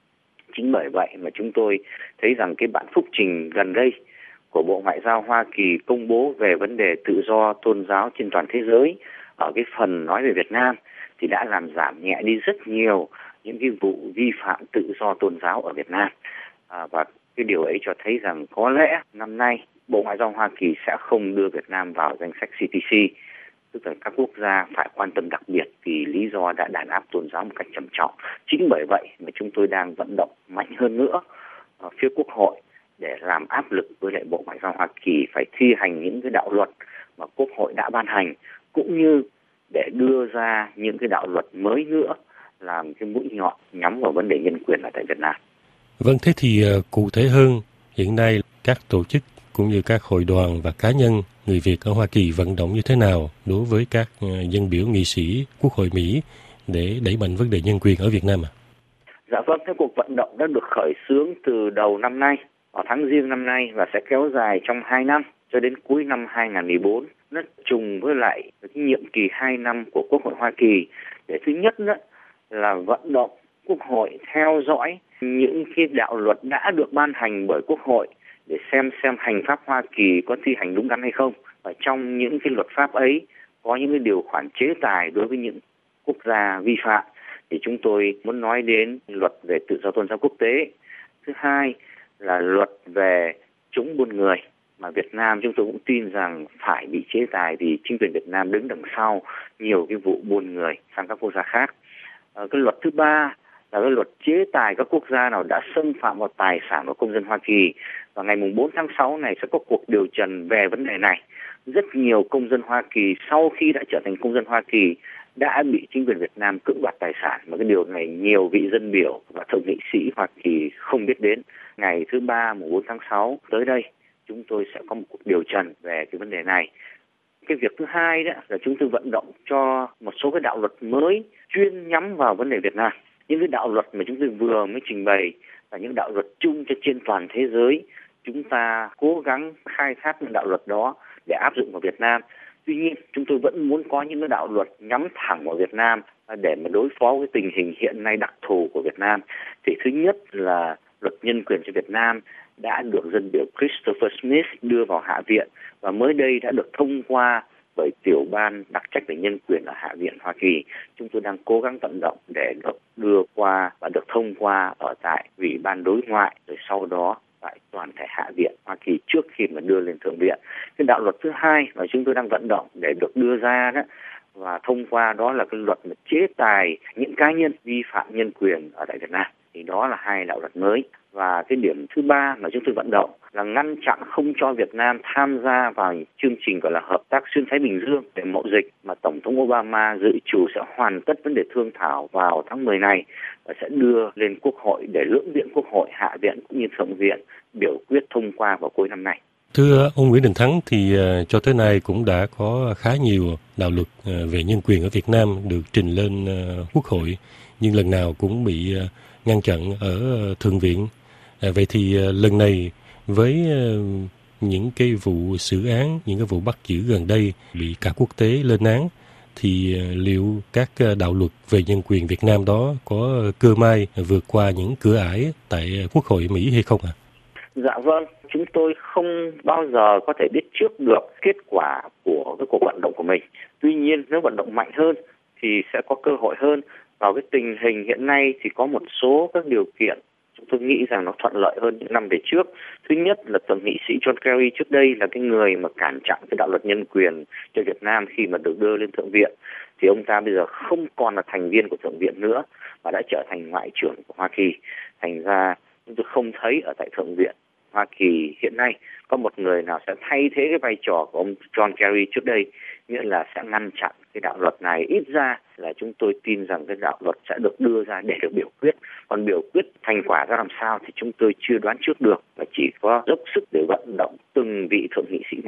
Chính bởi vậy mà chúng tôi thấy rằng cái bản phúc trình gần đây của Bộ Ngoại giao Hoa Kỳ công bố về vấn đề tự do tôn giáo trên toàn thế giới ở cái phần nói về Việt Nam thì đã làm giảm nhẹ đi rất nhiều những cái vụ vi phạm tự do tôn giáo ở Việt Nam. À, và cái điều ấy cho thấy rằng có lẽ năm nay Bộ Ngoại giao Hoa Kỳ sẽ không đưa Việt Nam vào danh sách xê tê xê, tức là các quốc gia phải quan tâm đặc biệt vì lý do đã đàn áp tôn giáo một cách trầm trọng. Chính bởi vậy mà chúng tôi đang vận động mạnh hơn nữa ở phía Quốc hội để làm áp lực với lại Bộ Ngoại giao Hoa Kỳ phải thi hành những cái đạo luật mà Quốc hội đã ban hành, cũng như để đưa ra những cái đạo luật mới nữa làm cái mũi nhọn nhắm vào vấn đề nhân quyền ở tại Việt Nam. Vâng, thế thì uh, cụ thể hơn, hiện nay các tổ chức cũng như các hội đoàn và cá nhân người Việt ở Hoa Kỳ vận động như thế nào đối với các uh, dân biểu nghị sĩ Quốc hội Mỹ để đẩy mạnh vấn đề nhân quyền ở Việt Nam ạ? À? Dạ vâng, cái cuộc vận động đã được khởi xướng từ đầu năm nay, ở tháng Giêng năm nay và sẽ kéo dài trong hai năm cho đến cuối năm hai không một bốn. Nó trùng với lại cái nhiệm kỳ hai năm của Quốc hội Hoa Kỳ để thứ nhất đó là vận động Quốc hội theo dõi những cái đạo luật đã được ban hành bởi Quốc hội để xem xem hành pháp Hoa Kỳ có thi hành đúng đắn hay không. Và trong những cái luật pháp ấy có những cái điều khoản chế tài đối với những quốc gia vi phạm. Thì chúng tôi muốn nói đến luật về tự do tôn giáo quốc tế. Thứ hai là luật về chống buôn người mà Việt Nam chúng tôi cũng tin rằng phải bị chế tài vì chính quyền Việt Nam đứng đằng sau nhiều cái vụ buôn người sang các quốc gia khác. À, cái luật thứ ba là cái luật chế tài các quốc gia nào đã xâm phạm vào tài sản của công dân Hoa Kỳ. Và ngày bốn tháng sáu này sẽ có cuộc điều trần về vấn đề này. Rất nhiều công dân Hoa Kỳ sau khi đã trở thành công dân Hoa Kỳ đã bị chính quyền Việt Nam cưỡng đoạt tài sản. Và cái điều này nhiều vị dân biểu và thượng nghị sĩ Hoa Kỳ không biết đến. Ngày thứ ba mùng bốn tháng sáu tới đây chúng tôi sẽ có một cuộc điều trần về cái vấn đề này. Cái việc thứ hai đó là chúng tôi vận động cho một số cái đạo luật mới chuyên nhắm vào vấn đề Việt Nam. Những cái đạo luật mà chúng tôi vừa mới trình bày là những đạo luật chung cho trên toàn thế giới. Chúng ta cố gắng khai thác những đạo luật đó để áp dụng vào Việt Nam. Tuy nhiên, chúng tôi vẫn muốn có những cái đạo luật nhắm thẳng vào Việt Nam để mà đối phó với tình hình hiện nay đặc thù của Việt Nam. Thì thứ nhất là luật nhân quyền cho Việt Nam đã được dân biểu Christopher Smith đưa vào Hạ viện và mới đây đã được thông qua bởi tiểu ban đặc trách về nhân quyền ở Hạ viện Hoa Kỳ. Chúng tôi đang cố gắng vận động để được đưa qua và được thông qua ở tại Ủy ban đối ngoại, rồi sau đó tại toàn thể Hạ viện Hoa Kỳ trước khi mà đưa lên Thượng viện. Cái đạo luật thứ hai mà chúng tôi đang vận động để được đưa ra đó và thông qua đó là cái luật chế tài những cá nhân vi phạm nhân quyền ở tại Việt Nam. Thì đó là hai đạo luật mới. Và cái điểm thứ ba mà chúng tôi vận động là ngăn chặn không cho Việt Nam tham gia vào chương trình gọi là hợp tác xuyên Thái Bình Dương về mậu dịch mà Tổng thống Obama dự trù sẽ hoàn tất vấn đề thương thảo vào tháng mười này và sẽ đưa lên Quốc hội để lưỡng viện Quốc hội, Hạ viện cũng như Thượng viện biểu quyết thông qua vào cuối năm nay. Thưa ông Nguyễn Đình Thắng, thì uh, cho tới nay cũng đã có khá nhiều đạo luật uh, về nhân quyền ở Việt Nam được trình lên uh, Quốc hội, nhưng lần nào cũng bị uh, ngăn chặn ở uh, Thượng viện. À, vậy thì uh, lần này với uh, những cái vụ xử án, những cái vụ bắt giữ gần đây bị cả quốc tế lên án, thì uh, liệu các uh, đạo luật về nhân quyền Việt Nam đó có uh, cơ may vượt qua những cửa ải tại uh, Quốc hội Mỹ hay không ạ? À? Dạ vâng, chúng tôi không bao giờ có thể biết trước được kết quả của cái cuộc vận động của mình. Tuy nhiên nếu vận động mạnh hơn thì sẽ có cơ hội hơn. Vào cái tình hình hiện nay thì có một số các điều kiện chúng tôi nghĩ rằng nó thuận lợi hơn những năm về trước. Thứ nhất là thượng nghị sĩ John Kerry trước đây là cái người mà cản chặn cái đạo luật nhân quyền cho Việt Nam khi mà được đưa lên Thượng viện. Thì ông ta bây giờ không còn là thành viên của Thượng viện nữa mà đã trở thành Ngoại trưởng của Hoa Kỳ. Thành ra chúng tôi không thấy ở tại Thượng viện Hoa Kỳ hiện nay có một người nào sẽ thay thế cái vai trò của ông John Kerry trước đây, nghĩa là sẽ ngăn chặn cái đạo luật này. Ít ra là chúng tôi tin rằng cái đạo luật sẽ được đưa ra để được biểu quyết. Còn biểu quyết thành quả ra làm sao thì chúng tôi chưa đoán trước được, và chỉ có dốc sức để vận động từng vị thượng nghị sĩ một.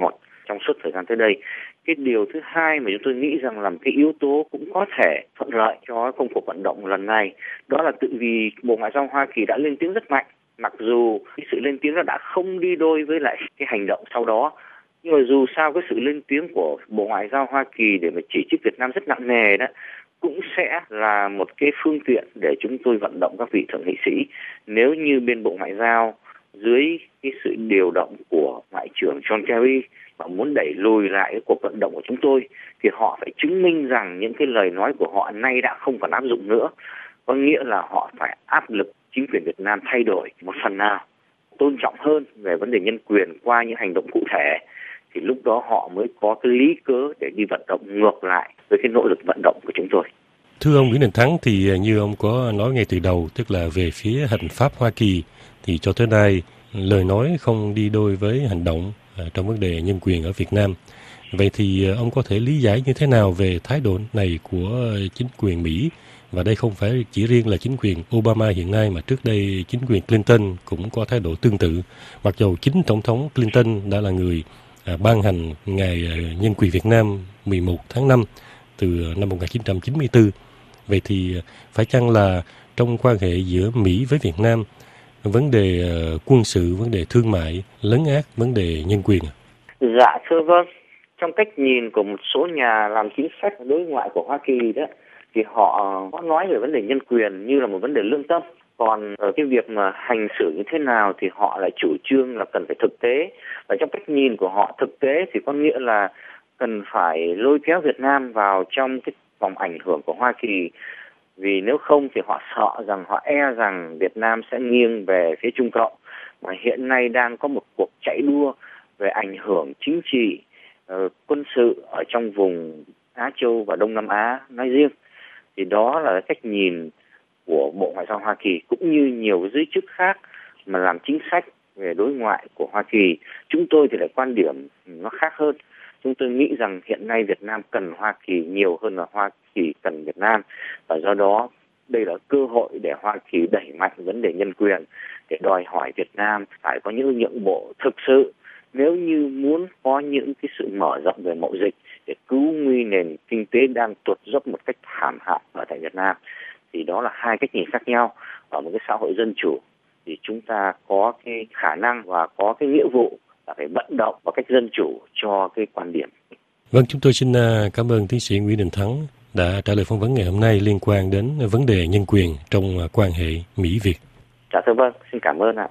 trong suốt thời gian tới đây. Cái điều thứ hai mà chúng tôi nghĩ rằng là một cái yếu tố cũng có thể thuận lợi cho công cuộc vận động lần này, đó là tự vì Bộ Ngoại giao Hoa Kỳ đã lên tiếng rất mạnh, mặc dù cái sự lên tiếng đó đã không đi đôi với lại cái hành động sau đó. Nhưng mà dù sao cái sự lên tiếng của Bộ Ngoại giao Hoa Kỳ để mà chỉ trích Việt Nam rất nặng nề đó cũng sẽ là một cái phương tiện để chúng tôi vận động các vị thượng nghị sĩ. Nếu như bên Bộ Ngoại giao dưới cái sự điều động của Ngoại trưởng John Kerry mà muốn đẩy lùi lại cái cuộc vận động của chúng tôi thì họ phải chứng minh rằng những cái lời nói của họ nay đã không còn áp dụng nữa. Có nghĩa là họ phải áp lực chính quyền Việt Nam thay đổi một phần nào, tôn trọng hơn về vấn đề nhân quyền qua những hành động cụ thể, thì lúc đó họ mới có cái lý cớ để đi vận động ngược lại với cái nỗ lực vận động của chúng tôi. Thưa ông Nguyễn Đình Thắng, thì như ông có nói ngay từ đầu, tức là về phía hành pháp Hoa Kỳ thì cho tới nay lời nói không đi đôi với hành động trong vấn đề nhân quyền ở Việt Nam. Vậy thì ông có thể lý giải như thế nào về thái độ này của chính quyền Mỹ? Và đây không phải chỉ riêng là chính quyền Obama hiện nay, mà trước đây chính quyền Clinton cũng có thái độ tương tự. Mặc dù chính Tổng thống Clinton đã là người à, ban hành Ngày Nhân quyền Việt Nam mười một tháng năm từ năm một nghìn chín trăm chín mươi tư. Vậy thì phải chăng là trong quan hệ giữa Mỹ với Việt Nam, vấn đề uh, quân sự, vấn đề thương mại lấn át vấn đề nhân quyền? Dạ thưa vâng, trong cách nhìn của một số nhà làm chính sách đối ngoại của Hoa Kỳ đó, thì họ có nói về vấn đề nhân quyền như là một vấn đề lương tâm. Còn ở cái việc mà hành xử như thế nào thì họ lại chủ trương là cần phải thực tế. Và trong cách nhìn của họ, thực tế thì có nghĩa là cần phải lôi kéo Việt Nam vào trong cái vòng ảnh hưởng của Hoa Kỳ. Vì nếu không thì họ sợ rằng, họ e rằng Việt Nam sẽ nghiêng về phía Trung Cộng. Mà hiện nay đang có một cuộc chạy đua về ảnh hưởng chính trị, uh, quân sự ở trong vùng Á Châu và Đông Nam Á nói riêng. Thì đó là cách nhìn của Bộ Ngoại giao Hoa Kỳ cũng như nhiều giới chức khác mà làm chính sách về đối ngoại của Hoa Kỳ. Chúng tôi thì lại quan điểm nó khác hơn. Chúng tôi nghĩ rằng hiện nay Việt Nam cần Hoa Kỳ nhiều hơn là Hoa Kỳ cần Việt Nam. Và do đó đây là cơ hội để Hoa Kỳ đẩy mạnh vấn đề nhân quyền, để đòi hỏi Việt Nam phải có những nhượng bộ thực sự nếu như muốn có những cái sự mở rộng về mậu dịch để cứu nguy nền kinh tế đang tụt dốc một cách thảm hại ở tại Việt Nam. Thì đó là hai cách nhìn khác nhau. Ở một cái xã hội dân chủ thì chúng ta có cái khả năng và có cái nghĩa vụ là phải vận động một cách dân chủ cho cái quan điểm. Vâng, chúng tôi xin cảm ơn tiến sĩ Nguyễn Đình Thắng đã trả lời phỏng vấn ngày hôm nay liên quan đến vấn đề nhân quyền trong quan hệ Mỹ-Việt. Dạ thưa vâng, xin cảm ơn ạ.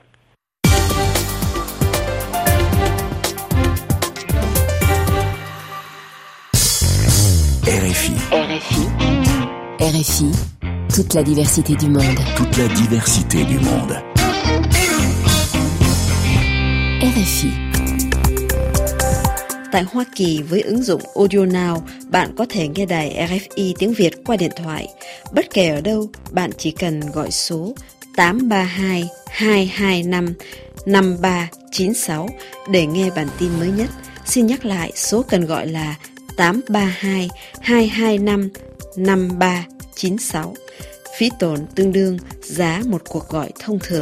R F I. R F I. R F I. Toute la diversité du monde. Toute la diversité du monde. R F I. Tại Hoa Kỳ, với ứng dụng Audio Now, bạn có thể nghe đài R F I tiếng Việt qua điện thoại. Bất kể ở đâu, bạn chỉ cần gọi số tám ba hai hai hai năm năm ba chín sáu để nghe bản tin mới nhất. Xin nhắc lại, số cần gọi là tám ba hai hai hai năm năm ba chín sáu. Phí tổn tương đương giá một cuộc gọi thông thường.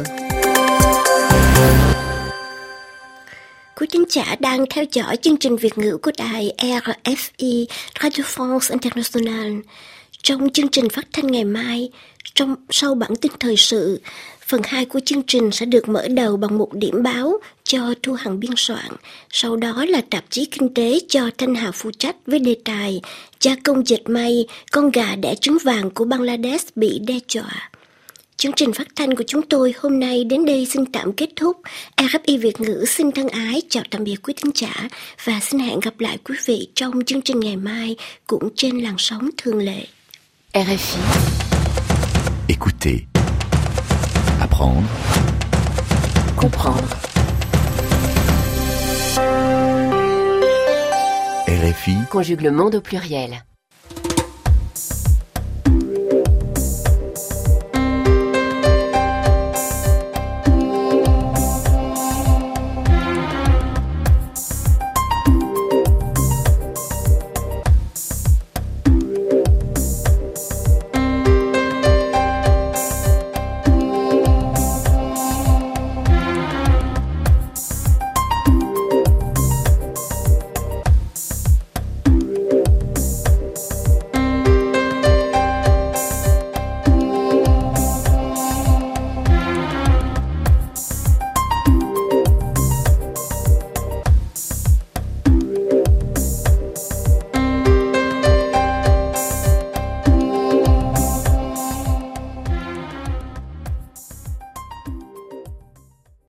Quý thính giả đang theo dõi chương trình Việt ngữ của đài R F I, Radio France International. Trong chương trình phát thanh ngày mai, trong sau bản tin thời sự, phần hai của chương trình sẽ được mở đầu bằng một điểm báo cho Thu Hằng biên soạn. Sau đó là tạp chí kinh tế cho Thanh Hà phụ trách với đề tài gia công dệt may, con gà đẻ trứng vàng của Bangladesh bị đe dọa. Chương trình phát thanh của chúng tôi hôm nay đến đây xin tạm kết thúc. R F I Việt ngữ xin thân ái chào tạm biệt quý thính giả và xin hẹn gặp lại quý vị trong chương trình ngày mai cũng trên làn sóng thường lệ. R F I. Écoutez, apprendre, comprendre. R F I conjugue le monde au pluriel.